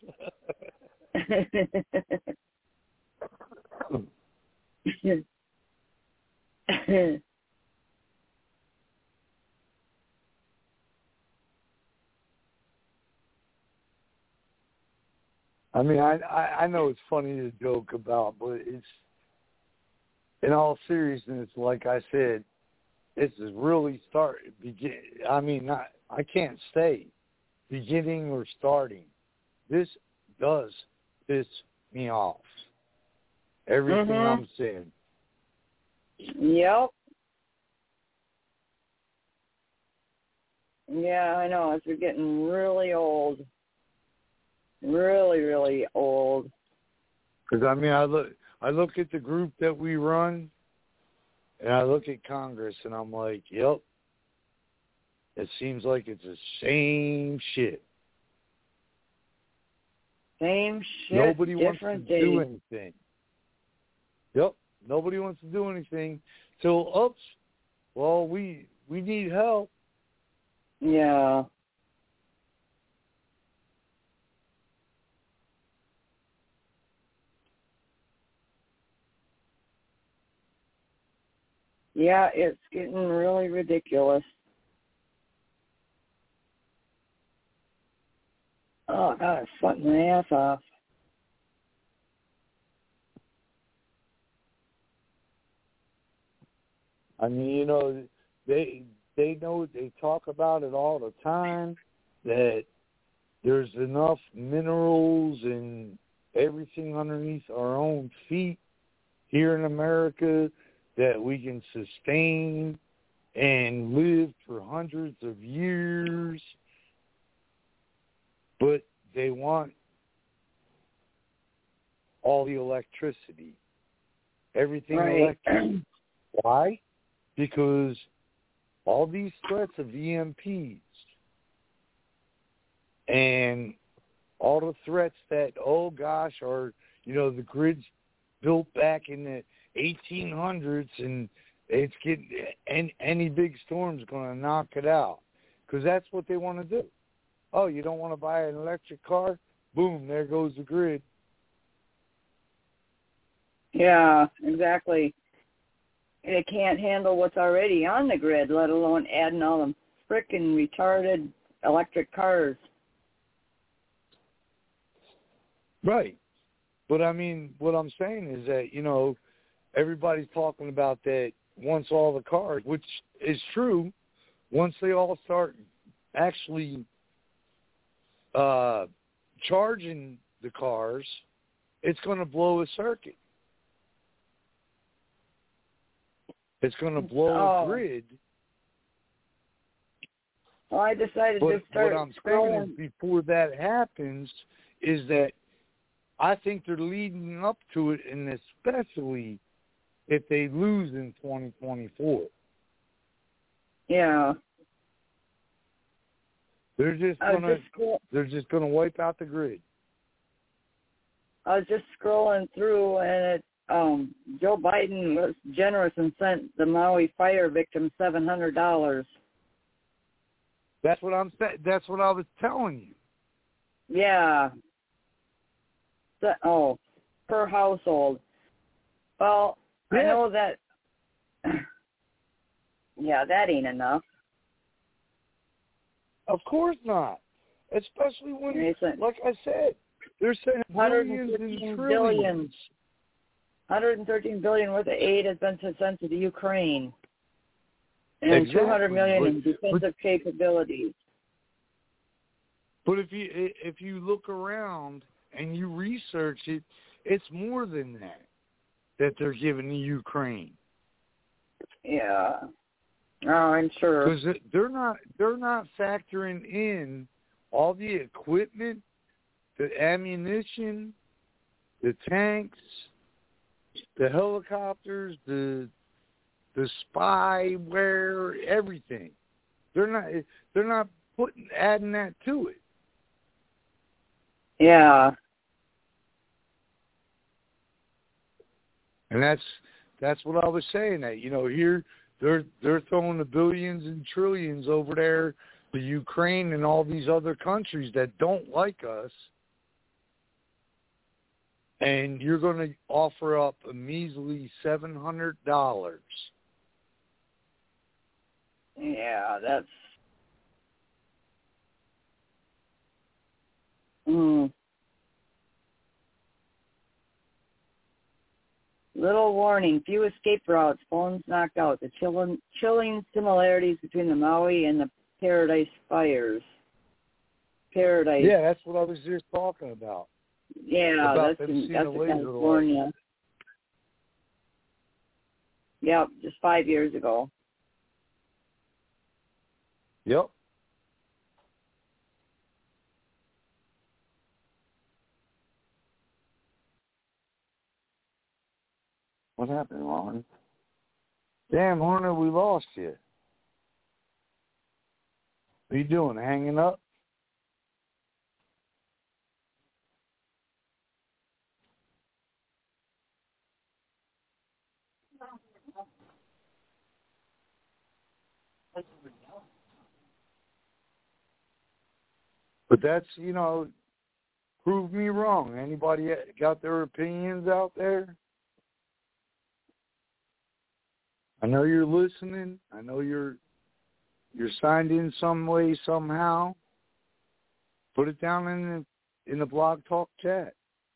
I mean, I, I I know it's funny to joke about, but it's, in all seriousness, like I said, this is really start begin. I mean, not I can't say beginning or starting. This does piss me off. Everything mm-hmm. I'm saying. Yep. Yeah, I know. As we're getting really old. Really, really old. Because I mean, I look, I look at the group that we run, and I look at Congress, and I'm like, yep, it seems like it's the same shit. Same shit. Nobody wants to different days. do anything. Yep, nobody wants to do anything. So, oops, well, we we need help. Yeah. Yeah, it's getting really ridiculous. Oh, God, I'm sweating my ass off. I mean, you know, they they know, they talk about it all the time, that there's enough minerals and everything underneath our own feet here in America that we can sustain and live for hundreds of years, but they want all the electricity, everything right. electric. Why? Because all these threats of E M Ps and all the threats that, oh gosh, are, you know, the grid's built back in the eighteen hundreds and it's getting, and any big storm's going to knock it out, because that's what they want to do. Oh, you don't want to buy an electric car? Boom, there goes the grid. Yeah, exactly. It can't handle what's already on the grid, let alone adding all them frickin' retarded electric cars. Right. But, I mean, what I'm saying is that, you know, everybody's talking about that once all the cars, which is true, once they all start actually uh, charging the cars, it's going to blow a circuit. It's going to blow oh. a grid. Well, I decided but to start what I'm scrolling. saying is before that happens is that I think they're leading up to it, and especially if they lose in twenty twenty-four. Yeah. They're just gonna just scroll- they're just gonna wipe out the grid. I was just scrolling through, and it, um, Joe Biden was generous and sent the Maui fire victims seven hundred dollars. That's what I'm saying. That's what I was telling you. Yeah. The, oh, per household. Well, yeah. I know that. Yeah, that ain't enough. Of course not. Especially when, like I said, they're saying billions and trillions. one hundred thirteen billion worth of aid has been sent to the Ukraine, and exactly. two hundred million but, in defensive but, capabilities. But if you if you look around and you research it, it's more than that that they're giving the Ukraine. Yeah. Oh, I'm sure. Because they're not they're not factoring in all the equipment, the ammunition, the tanks, the helicopters, the the spyware, everything. They're not they're not putting adding that to it. Yeah. And that's that's what I was saying. That you know here they're they're throwing the billions and trillions over there to Ukraine and all these other countries that don't like us, and you're going to offer up a measly seven hundred dollars. Yeah, that's. Mm. Little warning, few escape routes, phones knocked out. The chilling, chilling similarities between the Maui and the Paradise fires. Paradise. Yeah, that's what I was just talking about. Yeah, about that's them in, seeing that's a in laser California. light. Yep, just five years ago. Yep. What happened, Ron? Damn, Horner, we lost you. What are you doing, hanging up? But that's, you know, prove me wrong. Anybody got their opinions out there? I know you're listening. I know you're you're signed in some way, somehow. Put it down in the in the Blog Talk chat.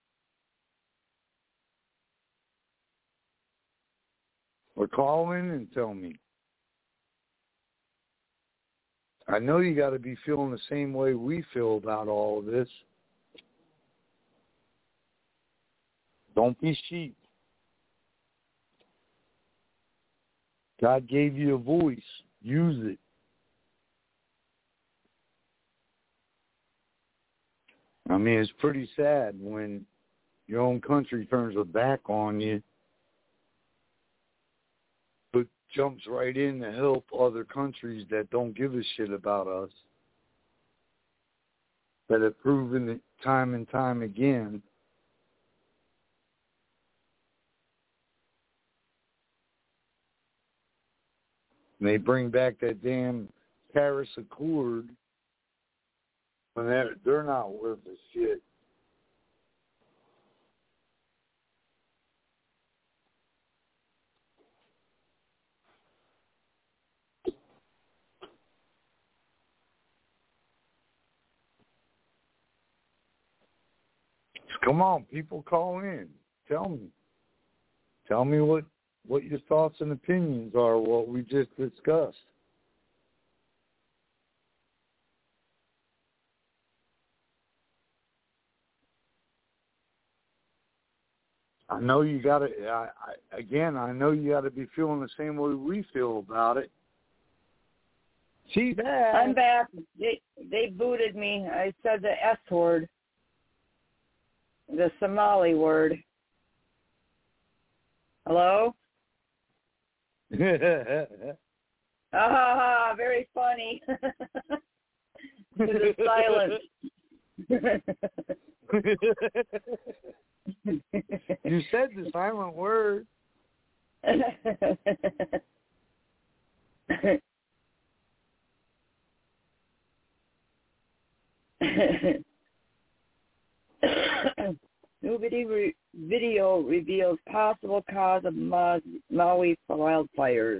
Or call in and tell me. I know you got to be feeling the same way we feel about all of this. Don't be sheep. God gave you a voice. Use it. I mean, it's pretty sad when your own country turns their back on you, but jumps right in to help other countries that don't give a shit about us, that have proven it time and time again. And they bring back that damn Paris Accord when they're, they're not worth a shit. Come on, people, call in. Tell me. Tell me what, what your thoughts and opinions are, what we just discussed. I know you got to, I, I, again, I know you got to be feeling the same way we feel about it. She's back. I'm back. They, they booted me. I said the S word. The Somali word. Hello? Ah, very funny. The silence. You said the silent word. New video, re- video reveals possible cause of Ma- Maui wildfires.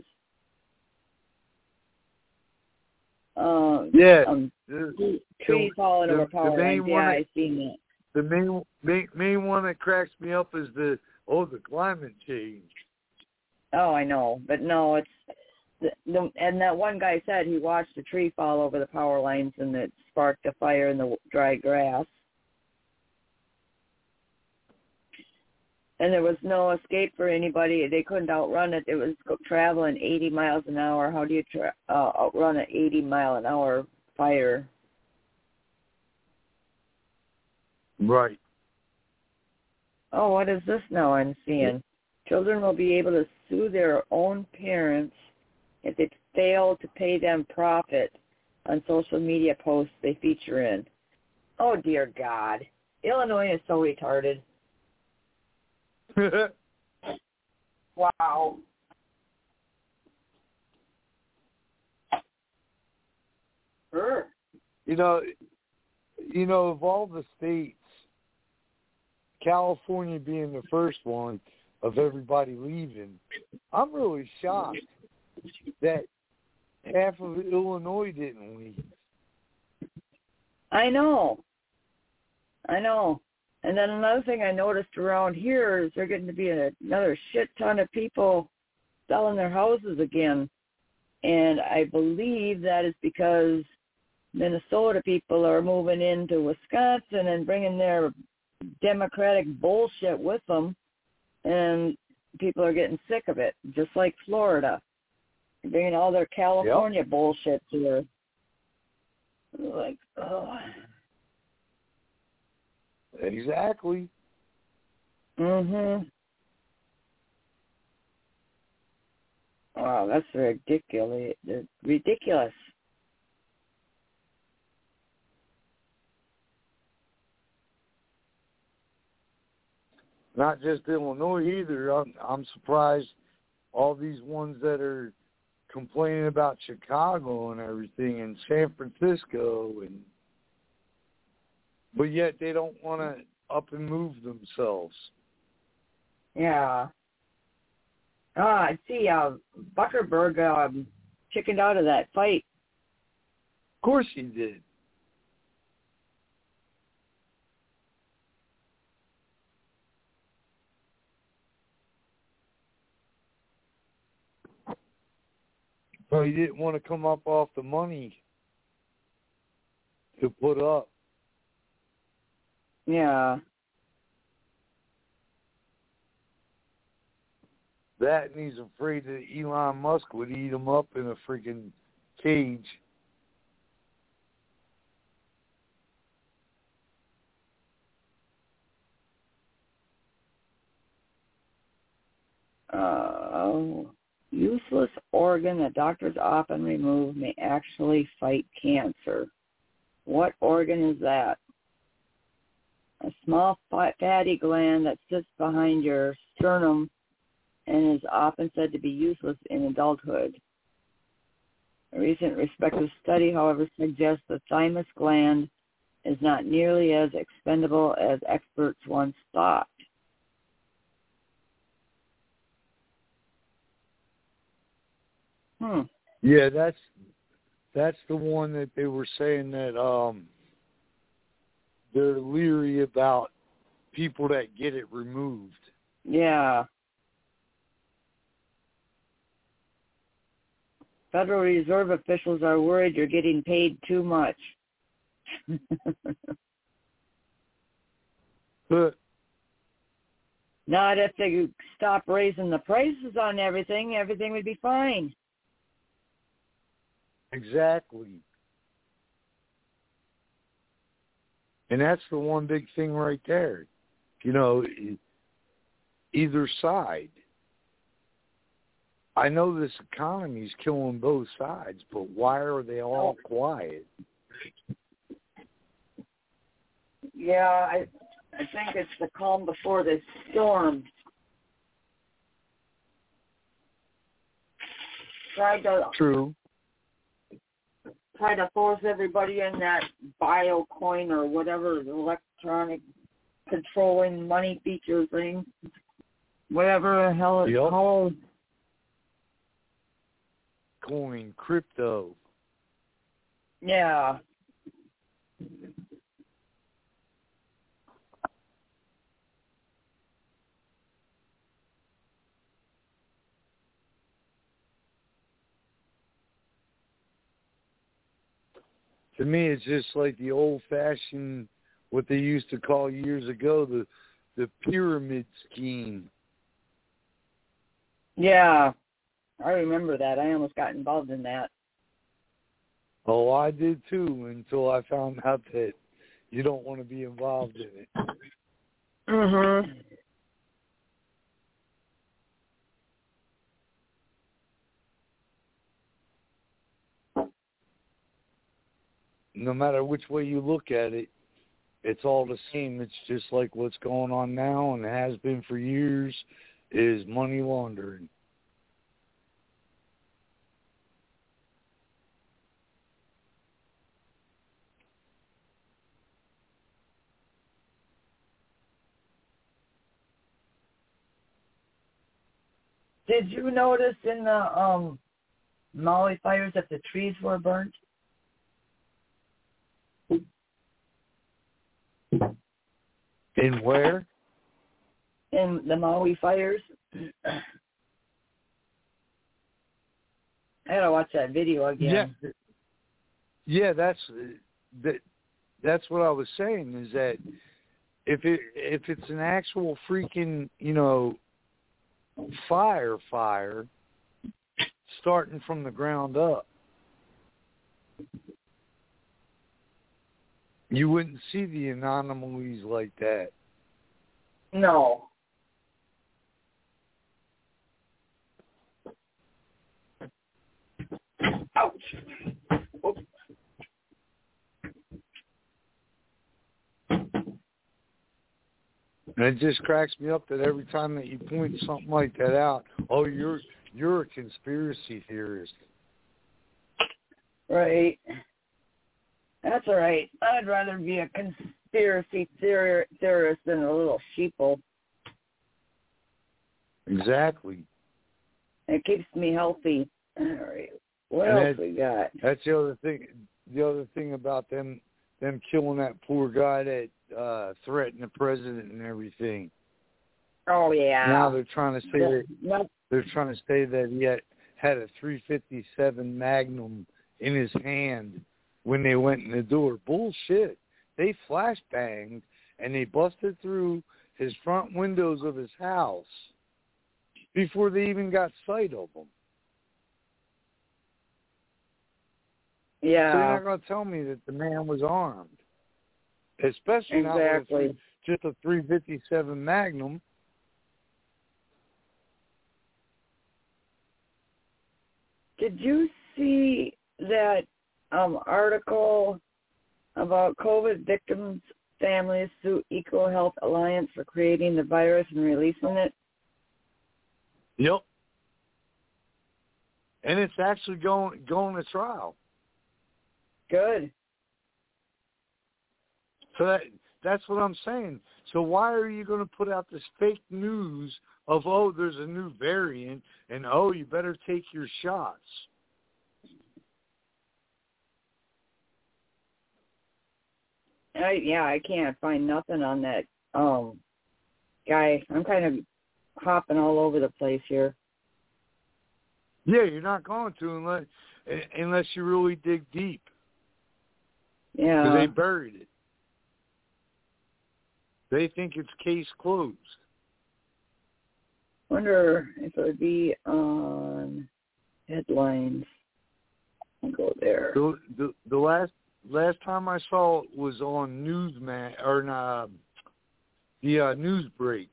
Um, yeah. Um, the, trees falling over power lines. Yeah, that, I seen that. The main, main main one that cracks me up is the oh the climate change. Oh, I know, but no, it's the, the and that one guy said he watched a tree fall over the power lines and it sparked a fire in the dry grass. And there was no escape for anybody. They couldn't outrun it. It was traveling eighty miles an hour. How do you tra- uh, outrun an eighty mile an hour fire? Right. Oh, what is this now I'm seeing? Children will be able to sue their own parents if they fail to pay them profit on social media posts they feature in. Oh, dear God. Illinois is so retarded. Wow. Sure. You know, you know, of all the states, California being the first one of everybody leaving, I'm really shocked that half of Illinois didn't leave. I know. I know. And then another thing I noticed around here is there getting to be a, another shit ton of people selling their houses again. And I believe that is because Minnesota people are moving into Wisconsin and bringing their Democratic bullshit with them. And people are getting sick of it, just like Florida. They're bringing all their California yep. bullshit here. Like, oh. Exactly. Mhm. Wow, that's ridiculous. Ridiculous. Not just Illinois either. I'm, I'm surprised all these ones that are complaining about Chicago and everything and San Francisco, and but yet they don't want to up and move themselves. Yeah. Ah, I see. Uh, Zuckerberg um, chickened out of that fight. Of course he did. So he didn't want to come up off the money to put up. Yeah. That, and he's afraid that Elon Musk would eat him up in a freaking cage. Uh, useless organ that doctors often remove may actually fight cancer. What organ is that? A small fatty gland that sits behind your sternum and is often said to be useless in adulthood. A recent respective study, however, suggests the thymus gland is not nearly as expendable as experts once thought. Hmm. Yeah, that's that's the one that they were saying that um, they're leery about people that get it removed. Yeah. Federal Reserve officials are worried you're getting paid too much. But not if they stop raising the prices on everything, everything would be fine. Exactly. And that's the one big thing right there. You know, either side. I know this economy is killing both sides, but why are they all quiet? Yeah, I I think it's the calm before the storm. Try to True. Try to force everybody in that Biocoin or whatever the electronic controlling money feature thing, whatever the hell it's yep. called. Coin, crypto. Yeah. To me, it's just like the old-fashioned, what they used to call years ago, the the pyramid scheme. Yeah, I remember that. I almost got involved in that. Oh, I did too, until I found out that you don't want to be involved in it. Mhm. no matter which way you look at it, it's all the same. It's just like what's going on now and has been for years is money laundering. Did you notice in the um, Maui fires that the trees were burnt? In where? In the Maui fires. I gotta watch that video again. Yeah, yeah, that's that. That's what I was saying. Is that if it if it's an actual freaking you know fire fire starting from the ground up, you wouldn't see the anomalies like that. No. Ouch. Oops. And it just cracks me up that every time that you point something like that out, oh, you're you're a conspiracy theorist. Right. That's all right. I'd rather be a conspiracy theor- theorist than a little sheeple. Exactly. It keeps me healthy. All right. What And else that, we got? That's the other thing. The other thing about them them killing that poor guy that uh, threatened the president and everything. Oh yeah. Now they're trying to say that, Yep. they're trying to say that he had, had a three fifty-seven Magnum in his hand when they went in the door. Bullshit. They flashbanged and they busted through his front windows of his house before they even got sight of him. Yeah. So you're not going to tell me that the man was armed, especially exactly. not with just a three fifty-seven Magnum. Did you see that um, article about COVID victims' families sue EcoHealth Alliance for creating the virus and releasing it? Yep. And it's actually going going to trial. Good. So that that's what I'm saying. So why are you going to put out this fake news of, oh, there's a new variant, and, oh, you better take your shots? I, yeah, I can't find nothing on that um guy. I'm kind of hopping all over the place here. Yeah, you're not going to unless unless you really dig deep. Yeah. Because they buried it. They think it's case closed. Wonder if it would be on headlines. I'll go there. The, the, the last last time I saw it was on Newsman or uh, the uh, Newsbreak.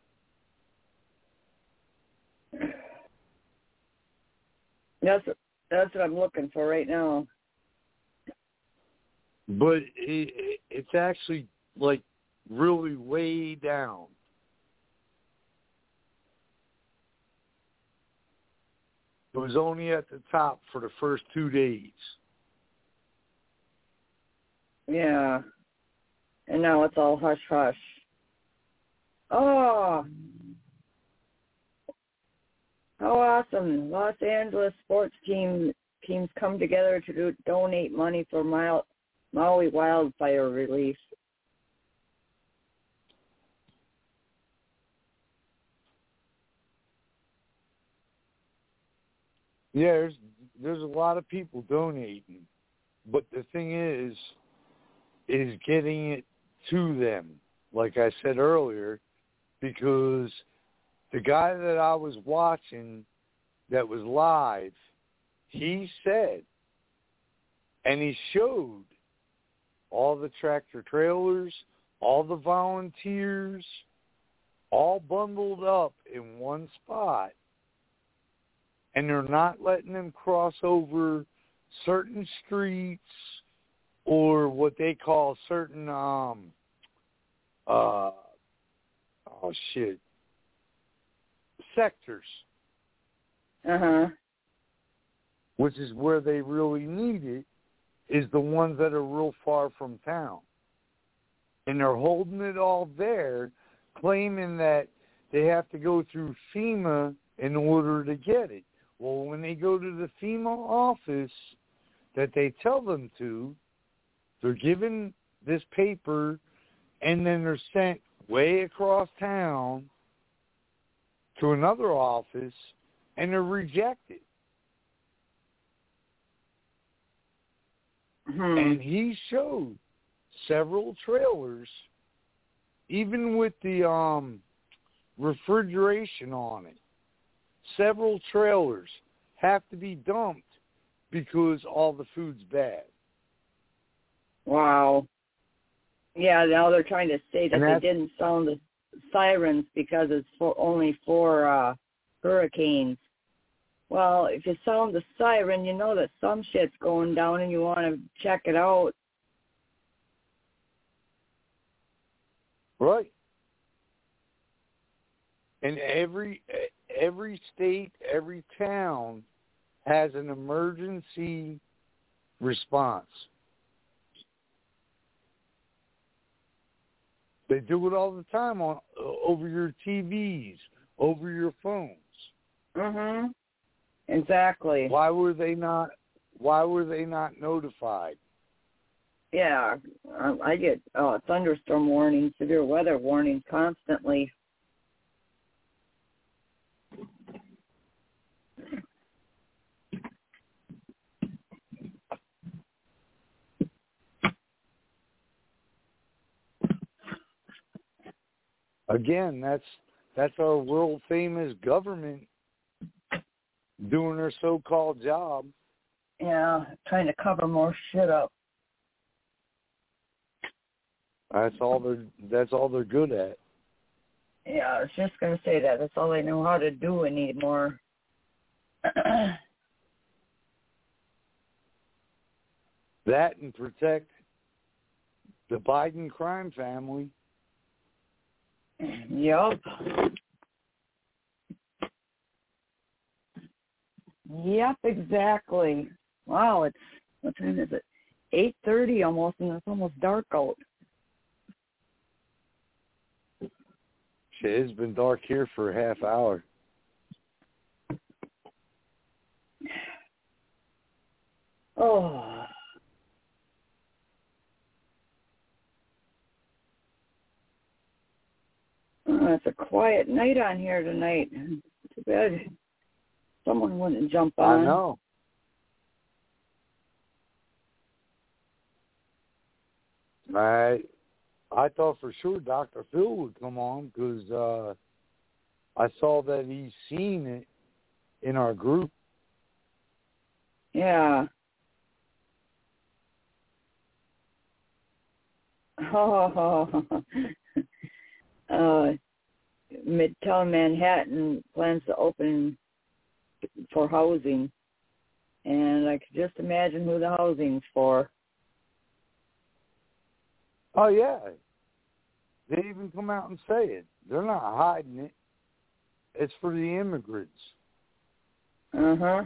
That's that's what I'm looking for right now. But it, it's actually like really way down. It was only at the top for the first two days. Yeah. And now it's all hush hush. Oh, how awesome. Los Angeles sports team, teams come together to do, donate money for Maui, Maui wildfire relief. Yeah, there's, there's a lot of people donating. But the thing is, is getting it to them, like I said earlier, because the guy that I was watching that was live, he said, and he showed all the tractor trailers, all the volunteers, all bundled up in one spot, and they're not letting them cross over certain streets or what they call certain, um, uh, oh shit, sectors. Uh-huh. Which is where they really need it, is the ones that are real far from town. And they're holding it all there, claiming that they have to go through FEMA in order to get it. Well, when they go to the FEMA office that they tell them to, they're given this paper, and then they're sent way across town to another office, and they're rejected. Hmm. And he showed several trailers, even with the um, refrigeration on it. Several trailers have to be dumped because all the food's bad. Wow. Yeah, now they're trying to say that they didn't sound the sirens because it's for only for uh, hurricanes. Well, if you sound the siren, you know that some shit's going down and you want to check it out. Right. And every every state, every town has an emergency response. They do it all the time on over your T Vs, over your phones. Mhm. Exactly. Why were they not? Why were they not notified? Yeah, I get uh, thunderstorm warnings, severe weather warnings constantly. Again, that's that's our world famous government doing their so-called job. Yeah, trying to cover more shit up. That's all they're that's all they're good at. Yeah, I was just gonna say that. That's all they know how to do anymore. That and protect the Biden crime family. Yup. Yep, exactly. Wow, it's what time is it? Eight thirty almost, and it's almost dark out. Shit, it's been dark here for a half hour. Oh. Oh, it's a quiet night on here tonight. Too bad someone wouldn't jump on. I know. I I thought for sure Doctor Phil would come on because uh, I saw that he's seen it in our group. Yeah. Oh. uh, Midtown Manhattan plans to open for housing, and I could just imagine who the housing's for. Oh, yeah. They even come out and say it. They're not hiding it. It's for the immigrants. Uh-huh.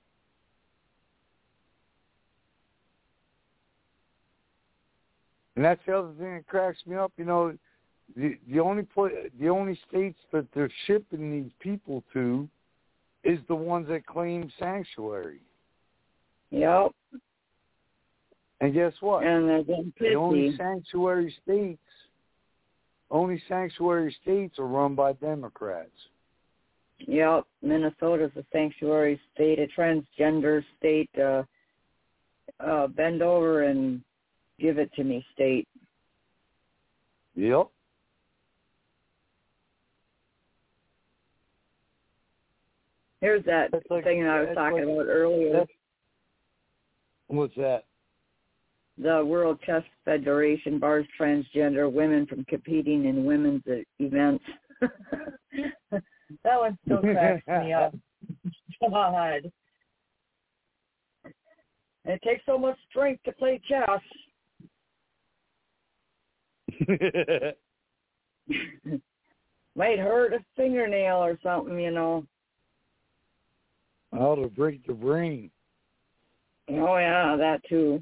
And that's the other thing that cracks me up. You know, the the only pla- the only states that they're shipping these people to is the ones that claim sanctuary. Yep. And guess what? And they're getting pissy. The only sanctuary states, only sanctuary states are run by Democrats. Yep. Minnesota's a sanctuary state, a transgender state, uh, uh, bend over and give it to me state. Yep. Here's that like, thing that I was talking like, about earlier. What's that? The World Chess Federation bars transgender women from competing in women's events. That one still cracks me up. God. And it takes so much strength to play chess. Might hurt a fingernail or something, you know. Oh, to break the brain. Oh, yeah, that too.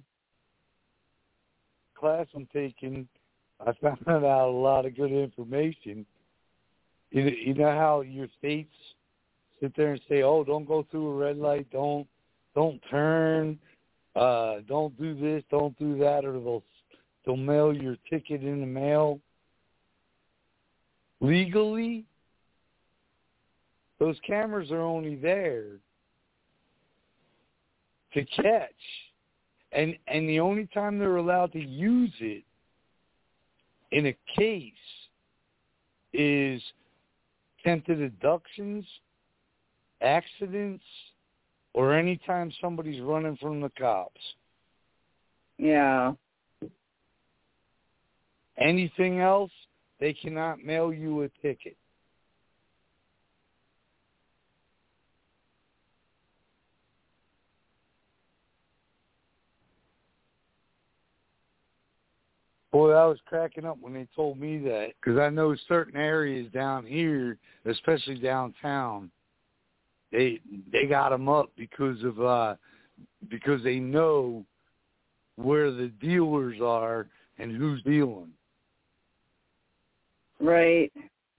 Class I'm taking, I found out a lot of good information. You know, you know how your states sit there and say, "Oh, don't go through a red light, don't, don't turn, uh, don't do this, don't do that," or they'll they'll mail your ticket in the mail. Legally, those cameras are only there to catch. And and the only time they're allowed to use it in a case is attempted abductions, accidents, or any time somebody's running from the cops. Yeah. Anything else, they cannot mail you a ticket. Boy, I was cracking up when they told me that, because I know certain areas down here, especially downtown, they they got them up because of uh, because they know where the dealers are and who's dealing. Right.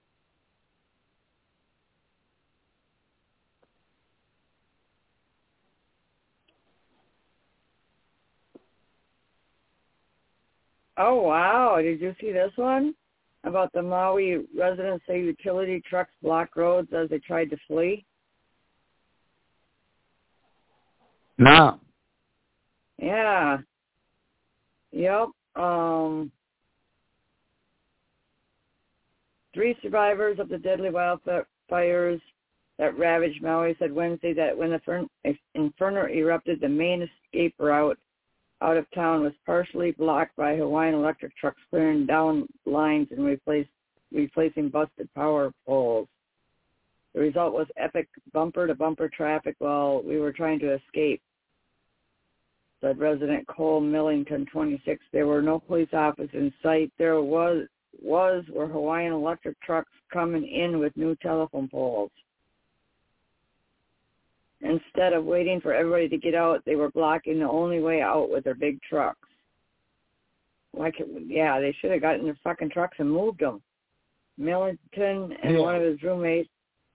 Oh, wow. Did you see this one? About the Maui residents say utility trucks block roads as they tried to flee? No. Yeah. Yep. Um, three survivors of the deadly wildfires that ravaged Maui said Wednesday that when the inferno erupted, the main escape route out of town was partially blocked by Hawaiian Electric trucks clearing down lines and replace, replacing busted power poles. The result was epic bumper-to-bumper traffic while we were trying to escape, said resident Cole Millington, twenty-six. There were no police officers in sight. There was, was were Hawaiian Electric trucks coming in with new telephone poles. Instead of waiting for everybody to get out, they were blocking the only way out with their big trucks. Like, yeah, they should have gotten their fucking trucks and moved them. Millington and yeah. one of his roommates,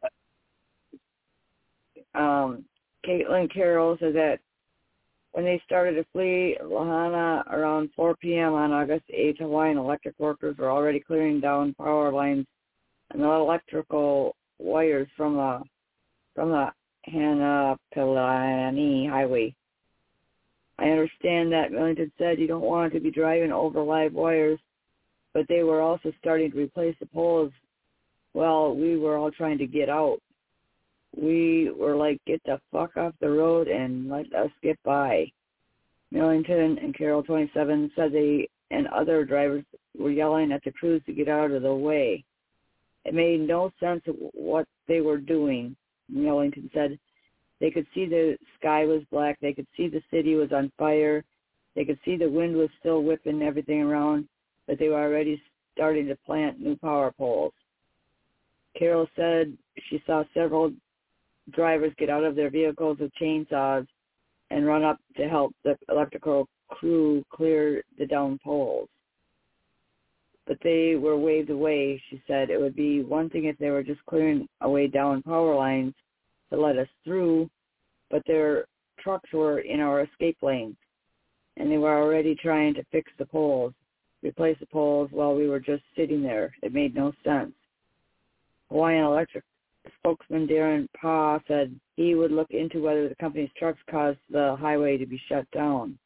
um, Caitlin Carroll, said that when they started to flee Lahaina around four p.m. on August eighth, Hawaiian Electric workers were already clearing down power lines and electrical wires from the from the Hanapilani Highway. I understand that, Millington said. You don't want to be driving over live wires, but they were also starting to replace the poles while we were all trying to get out. We were like, get the fuck off the road and let us get by. Millington and Carol, twenty-seven, said they and other drivers were yelling at the crews to get out of the way. It made no sense of what they were doing. Millington said they could see the sky was black. They could see the city was on fire. They could see the wind was still whipping everything around, but they were already starting to plant new power poles. Carol said she saw several drivers get out of their vehicles with chainsaws and run up to help the electrical crew clear the downed poles. But they were waved away, she said. It would be one thing if they were just clearing away down power lines to let us through, but their trucks were in our escape lanes, and they were already trying to fix the poles, replace the poles while we were just sitting there. It made no sense. Hawaiian Electric spokesman Darren Pa said he would look into whether the company's trucks caused the highway to be shut down.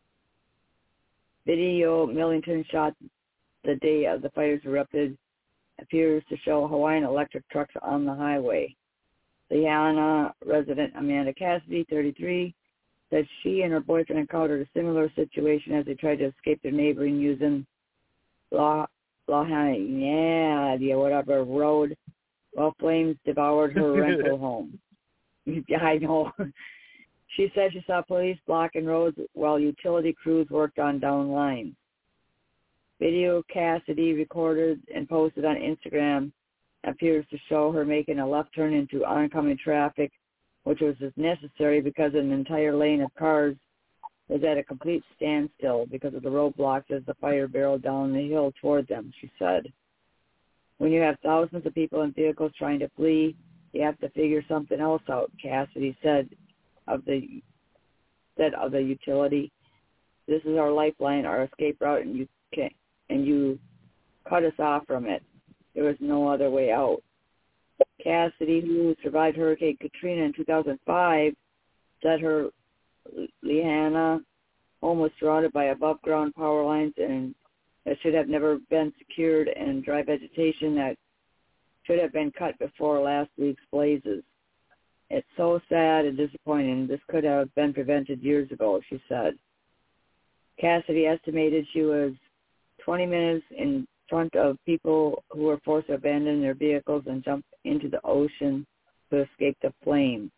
Video Millington shot the day of the fires erupted appears to show Hawaiian Electric trucks on the highway. Leanna resident Amanda Cassidy, thirty-three, said she and her boyfriend encountered a similar situation as they tried to escape their neighboring using La Lahaina, yeah, whatever road, while flames devoured her rental home. Yeah, I know. She said she saw police blocking roads while utility crews worked on down lines. Video Cassidy recorded and posted on Instagram appears to show her making a left turn into oncoming traffic, which was necessary because an entire lane of cars was at a complete standstill because of the roadblocks as the fire barreled down the hill toward them, she said. When you have thousands of people in vehicles trying to flee, you have to figure something else out, Cassidy said of the said of the utility. This is our lifeline, our escape route, and you can and you cut us off from it. There was no other way out. Cassidy, who survived Hurricane Katrina in two thousand five, said her Lehanna home was surrounded by above-ground power lines and that should have never been secured, and dry vegetation that should have been cut before last week's blazes. It's so sad and disappointing. This could have been prevented years ago, she said. Cassidy estimated she was twenty minutes in front of people who were forced to abandon their vehicles and jump into the ocean to escape the flames.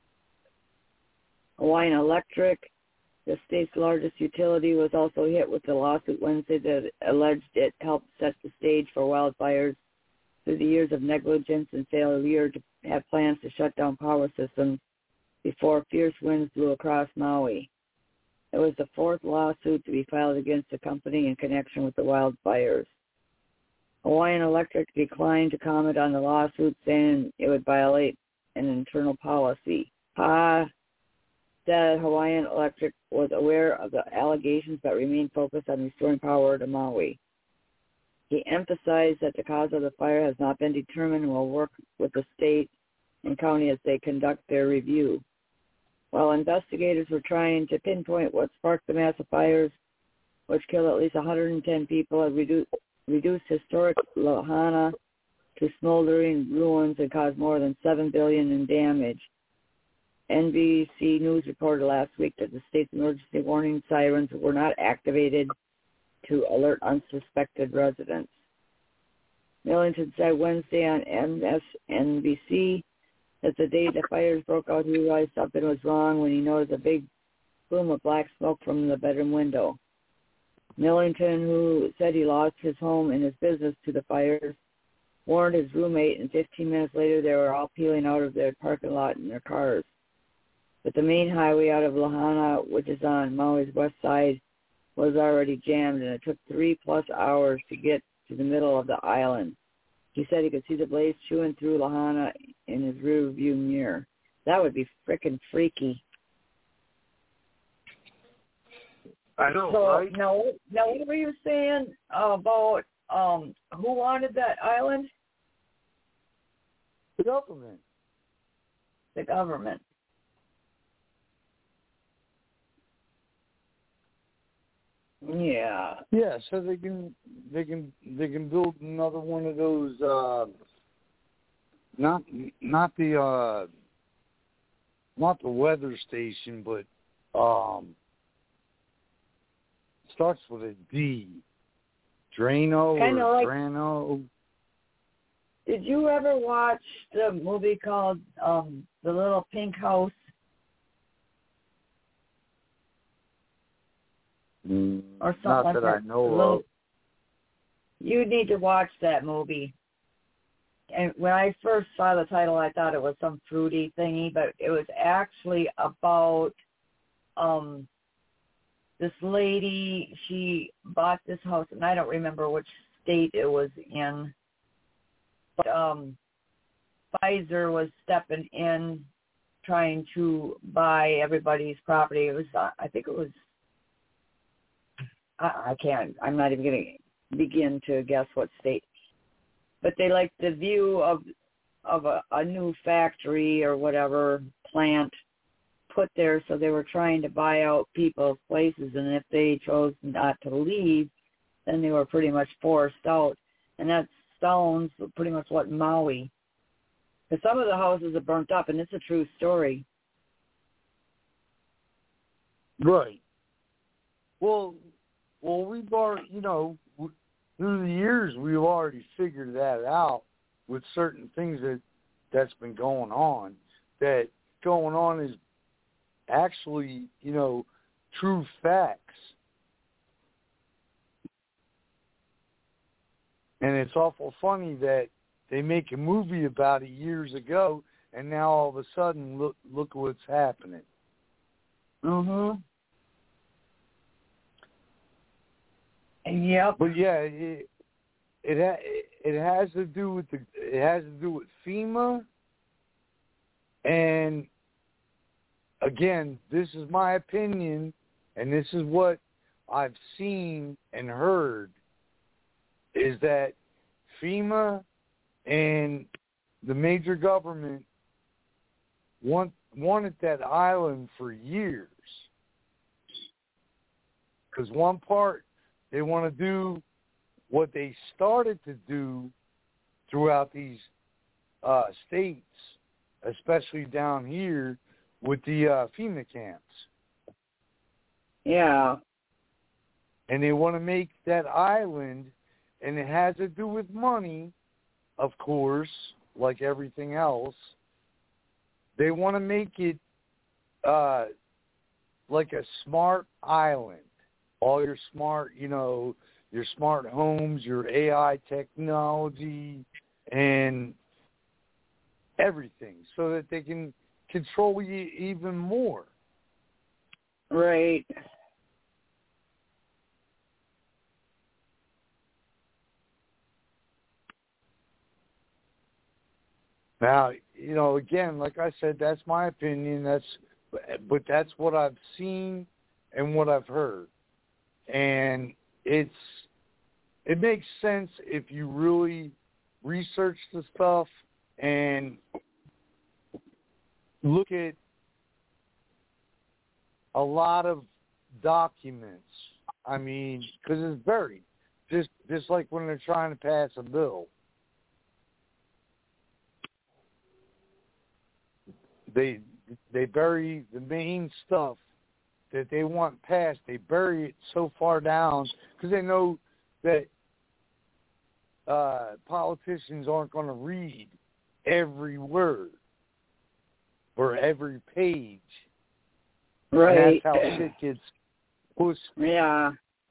Hawaiian Electric, the state's largest utility, was also hit with the lawsuit Wednesday that alleged it helped set the stage for wildfires through the years of negligence and failure to have plans to shut down power systems before fierce winds blew across Maui. It was the fourth lawsuit to be filed against the company in connection with the wildfires. Hawaiian Electric declined to comment on the lawsuit, saying it would violate an internal policy. Ha said Hawaiian Electric was aware of the allegations but remained focused on restoring power to Maui. He emphasized that the cause of the fire has not been determined and will work with the state and county as they conduct their review. While investigators were trying to pinpoint what sparked the massive fires, which killed at least one hundred ten people, and reduced, reduced historic Lahaina to smoldering ruins and caused more than seven billion dollars in damage. N B C News reported last week that the state's emergency warning sirens were not activated to alert unsuspected residents. Millington said Wednesday on M S N B C that the day the fires broke out, he realized something was wrong when he noticed a big plume of black smoke from the bedroom window. Millington, who said he lost his home and his business to the fires, warned his roommate, and fifteen minutes later they were all peeling out of their parking lot in their cars. But the main highway out of Lahaina, which is on Maui's west side, was already jammed, and it took three plus hours to get to the middle of the island. He said he could see the blaze chewing through Lahaina in his rear view mirror. That would be frickin' freaky. I know, so, right? Now, now, what were you saying about um, who wanted that island? The government. The government. Yeah. Yeah, so they can they can they can build another one of those uh not not the uh not the weather station, but um starts with a D. Drano Kinda or like, Drano. Did you ever watch the movie called um The Little Pink House? Mm, Or something not like that, that. I know Little, of. You need to watch that movie. And when I first saw the title, I thought it was some fruity thingy, but it was actually about um this lady. She bought this house, and I don't remember which state it was in. But um, Pfizer was stepping in, trying to buy everybody's property. It was, uh, I think it was. I, I can't. I'm not even going to begin to guess what state. But they liked the view of of a, a new factory or whatever plant put there, so they were trying to buy out people's places, and if they chose not to leave, then they were pretty much forced out. And that sounds pretty much what Maui. Because some of the houses are burnt up, and it's a true story. Right. Well, well, we've already, you know, through the years, we've already figured that out with certain things that that's been going on. That going on is actually, you know, true facts. And it's awful funny that they make a movie about it years ago, and now all of a sudden, look look what's happening. Mhm. Yep. But yeah, it it ha- it has to do with the it has to do with FEMA, and again, this is my opinion, and this is what I've seen and heard, is that FEMA and the major government want wanted that island for years. Because one part, they want to do what they started to do throughout these uh, states, especially down here with the uh, FEMA camps. Yeah. And they want to make that island, and it has to do with money, of course, like everything else. They want to make it uh, like a smart island. All your smart, you know, your smart homes, your A I technology, and everything, so that they can control you even more. Right. Now, you know, again, like I said, that's my opinion. That's, but that's what I've seen and what I've heard. And it's it makes sense if you really research the stuff and look at a lot of documents. I mean, because it's buried, just just like when they're trying to pass a bill. They they bury the main stuff that they want passed. They bury it so far down because they know that uh, politicians aren't going to read every word or every page. Right. And that's how shit gets pushed. Yeah.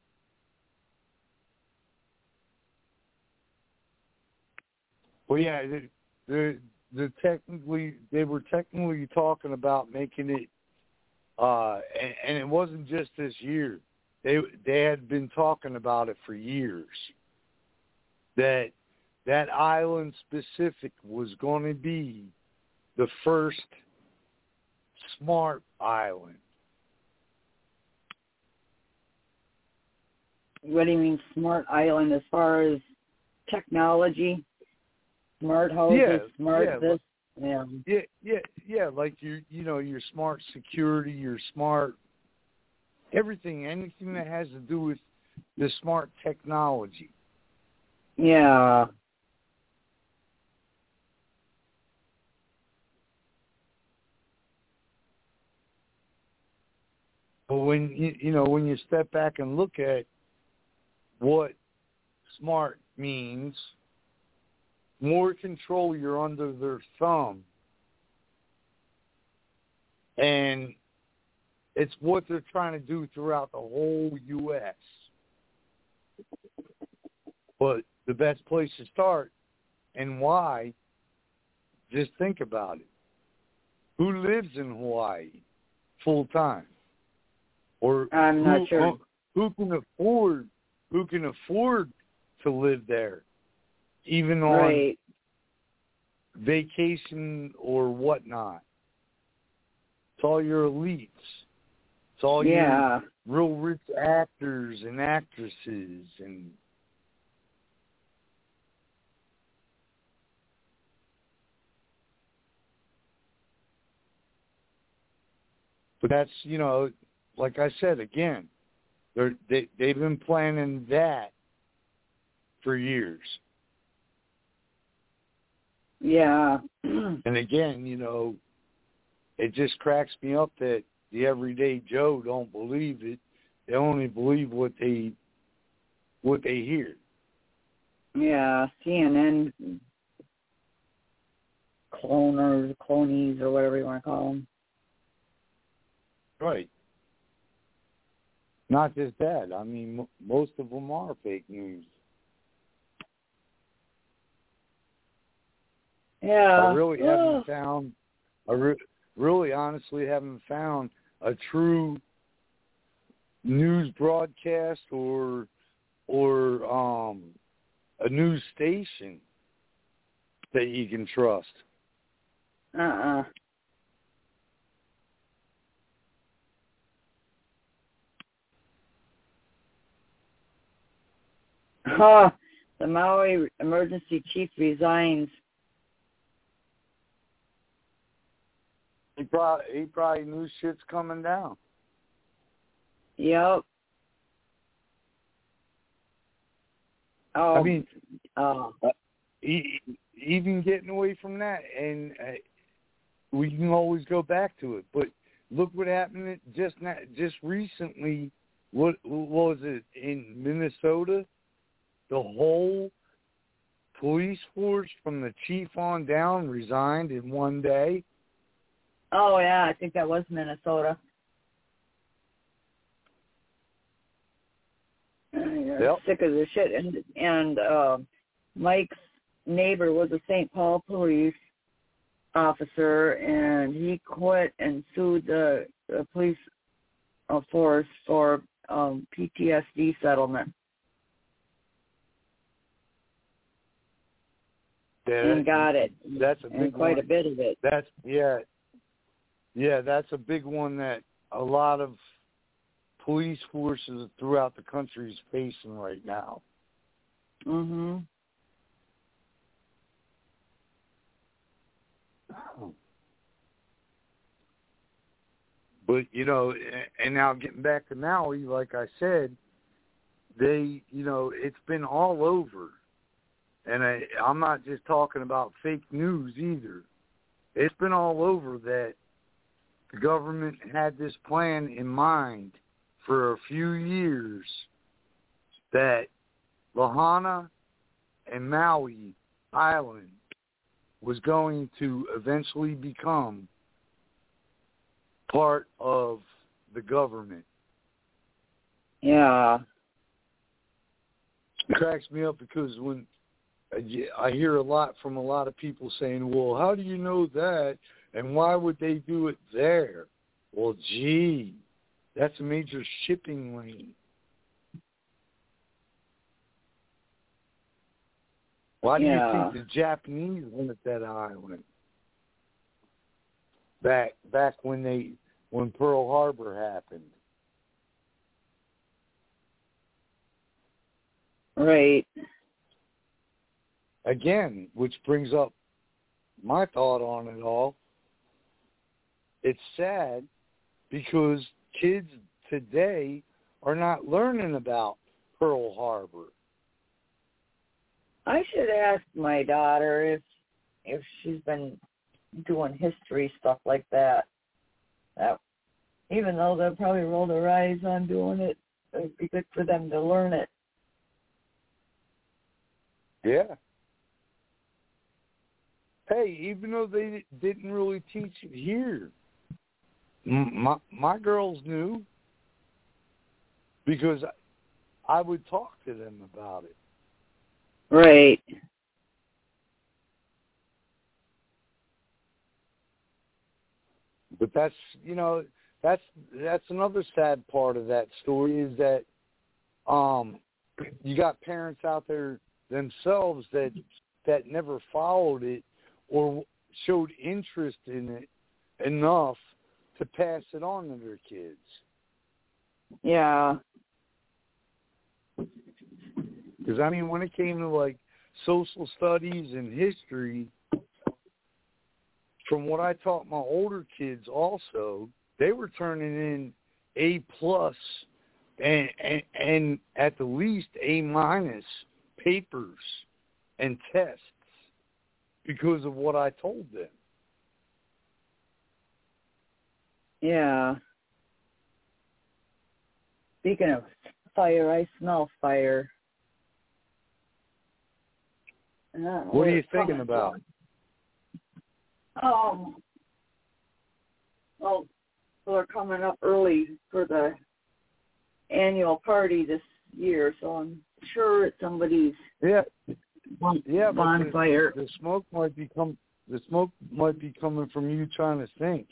Well, yeah, the, the the technically they were technically talking about making it, uh, and, and it wasn't just this year. They they had been talking about it for years. That that island specific was going to be the first smart island. What do you mean smart island as far as technology? Smart houses, yeah, smart yeah, this, yeah. Yeah, yeah, yeah, like your, you know, your smart security, your smart everything, anything that has to do with the smart technology. Yeah. But when you, you know, when you step back and look at what smart means, more control, you're under their thumb. And it's what they're trying to do throughout the whole U S But the best place to start and why, just think about it. Who lives in Hawaii full time? Or I'm who, not sure. Who can afford who can afford to live there, even on right. vacation or whatnot? It's all your elites. It's all yeah. your real rich actors and actresses and but that's, you know, like I said again, they're, they they've been planning that for years. Yeah. And again, you know, it just cracks me up that the everyday Joe don't believe it. They only believe what they what they hear. Yeah, C N N cloners, clonies, or whatever you want to call them. right. Not just that. I mean, m- most of them are fake news. Yeah. I really haven't found, I re- really honestly haven't found a true news broadcast or or um, a news station that you can trust. Uh-uh. Huh. The Maui emergency chief resigns. He probably, he probably knew shit's coming down. Yep. Oh, I mean, uh, e- even getting away from that, and uh, we can always go back to it. But look what happened just not, just recently. What, what was it in Minnesota? The whole police force from the chief on down resigned in one day. oh yeah, I think that was Minnesota. I'm Yep. sick of this shit. And and uh, Mike's neighbor was a Saint Paul police officer, and he quit and sued the, the police uh, force for um, P T S D settlement. Yeah, and got it. That's a big and quite one. a bit of it. That's yeah, yeah. That's a big one that a lot of police forces throughout the country is facing right now. Mhm. But you know, and now getting back to Maui, like I said, they, you know, it's been all over. And I, I'm not just talking about fake news either. It's been all over that the government had this plan in mind for a few years that Lahaina and Maui Island was going to eventually become part of the government. Yeah. It cracks me up because when I hear a lot from a lot of people saying, well, how do you know that? And why would they do it there? Well, gee, that's a major shipping lane. Why do Yeah. you think the Japanese wanted that island? Back back when they when Pearl Harbor happened. Right. Again, which brings up my thought on it all. It's sad because kids today are not learning about Pearl Harbor. I should ask my daughter if if she's been doing history stuff like that. That even though they'll probably roll their eyes on doing it, it'd be good for them to learn it. Yeah. Hey, even though they didn't really teach it here, my my girls knew because I would talk to them about it. Right. But that's, you know, that's that's another sad part of that story is that um, you got parents out there themselves that that never followed it or showed interest in it enough to pass it on to their kids. Yeah. Because, I mean, when it came to, like, social studies and history, from what I taught my older kids also, they were turning in A plus and, and, and at the least A minus papers and tests because of what I told them. Yeah. Speaking of fire, I smell fire. What are you thinking about? Um, well, people are coming up early for the annual party this year, so I'm sure it's somebody's yeah, bon- yeah, bonfire. The, the smoke might be come. The smoke might be coming from you trying to think.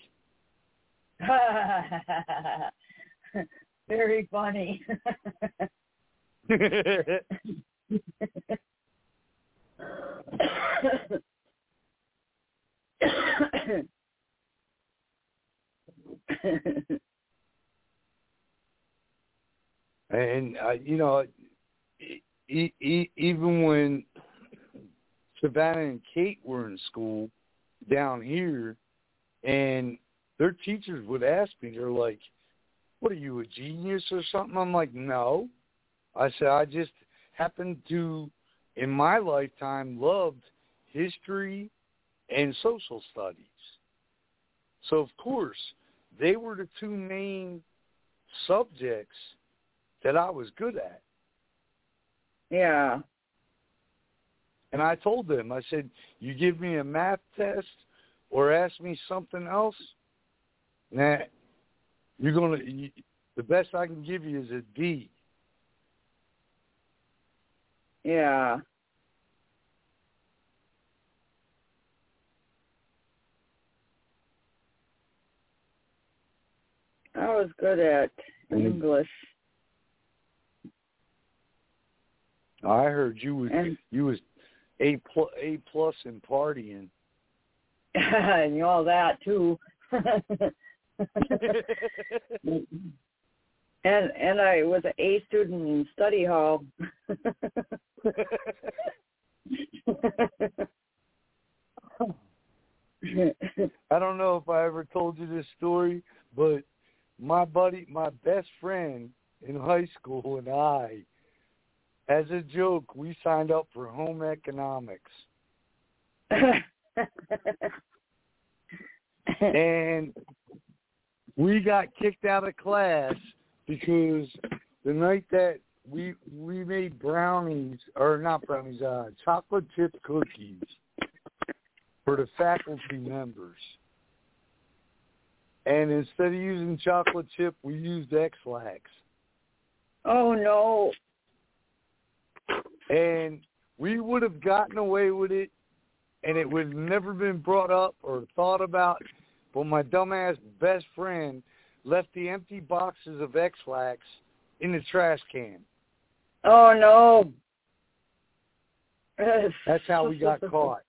Very funny. And uh, you know, e- e- even when Savannah and Kate were in school down here, and their teachers would ask me, they're like, "What are you, a genius or something?" I'm like, "No." I said, "I just happened to, in my lifetime, loved history and social studies. So, of course, they were the two main subjects that I was good at." Yeah. And I told them, I said, "You give me a math test or ask me something else, nah, you're gonna. You, the best I can give you is a D." Yeah. I was good at English. I heard you was And, you was a plus a plus in partying. and all that too. and and I was an A student in study hall. I don't know if I ever told you this story, but my buddy, my best friend in high school, and I, as a joke, we signed up for home economics. And we got kicked out of class because the night that we we made brownies, or not brownies, uh, chocolate chip cookies for the faculty members. And instead of using chocolate chip, we used X-Lax. Oh, no. And we would have gotten away with it, and it would have never been brought up or thought about, but my dumbass best friend left the empty boxes of X-Lax in the trash can. Oh, no. That's how we got caught.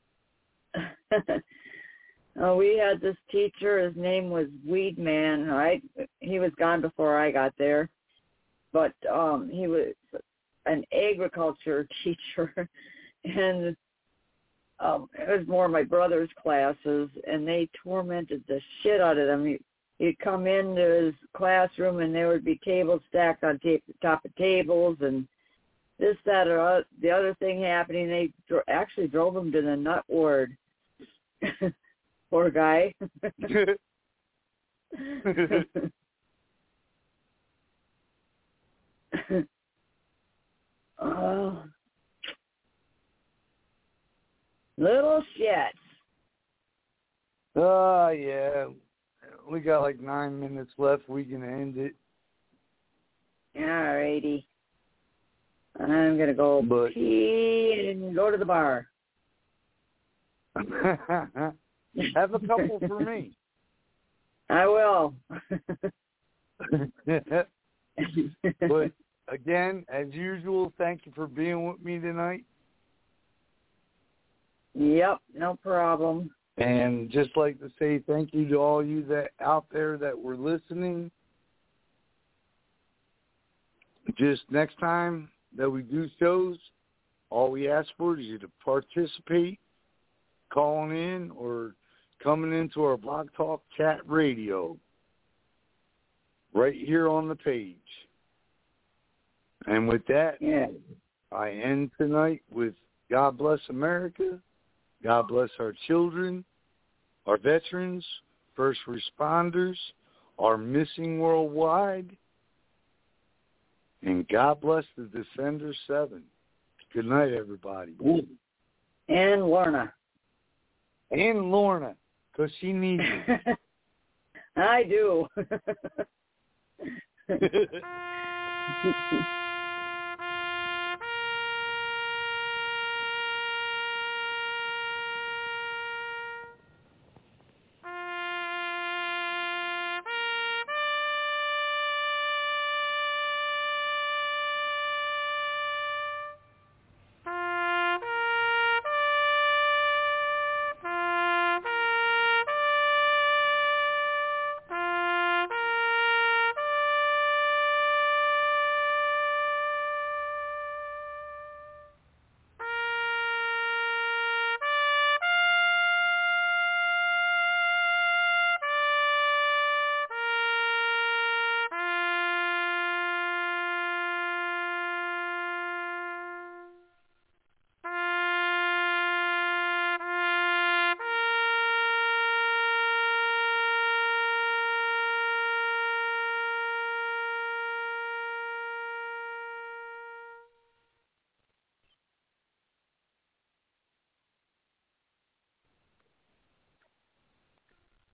Oh, we had this teacher. His name was Weedman. I he was gone before I got there, but um, he was an agriculture teacher, and um, it was more my brother's classes, and they tormented the shit out of them. He, he'd come into his classroom, and there would be tables stacked on ta- top of tables, and this, that, or uh, the other thing happening. They dro- actually drove him to the nut ward. Poor guy. Oh, little shit. Oh, uh, yeah. We got like nine minutes left. We can end it. All righty. I'm going to go But, pee and go to the bar. have a couple for me. I will. But again, as usual, thank you for being with me tonight. Yep, no problem. And just like to say thank you to all you that out there that were listening. Just next time that we do shows, all we ask for is you to participate, calling in or coming into our Blog Talk Chat Radio right here on the page. And with that, yeah. I end tonight with God bless America, God bless our children, our veterans, first responders, our missing worldwide, and God bless the Defender seven. Good night, everybody. And Lorna. And Lorna, because she needs it. I do.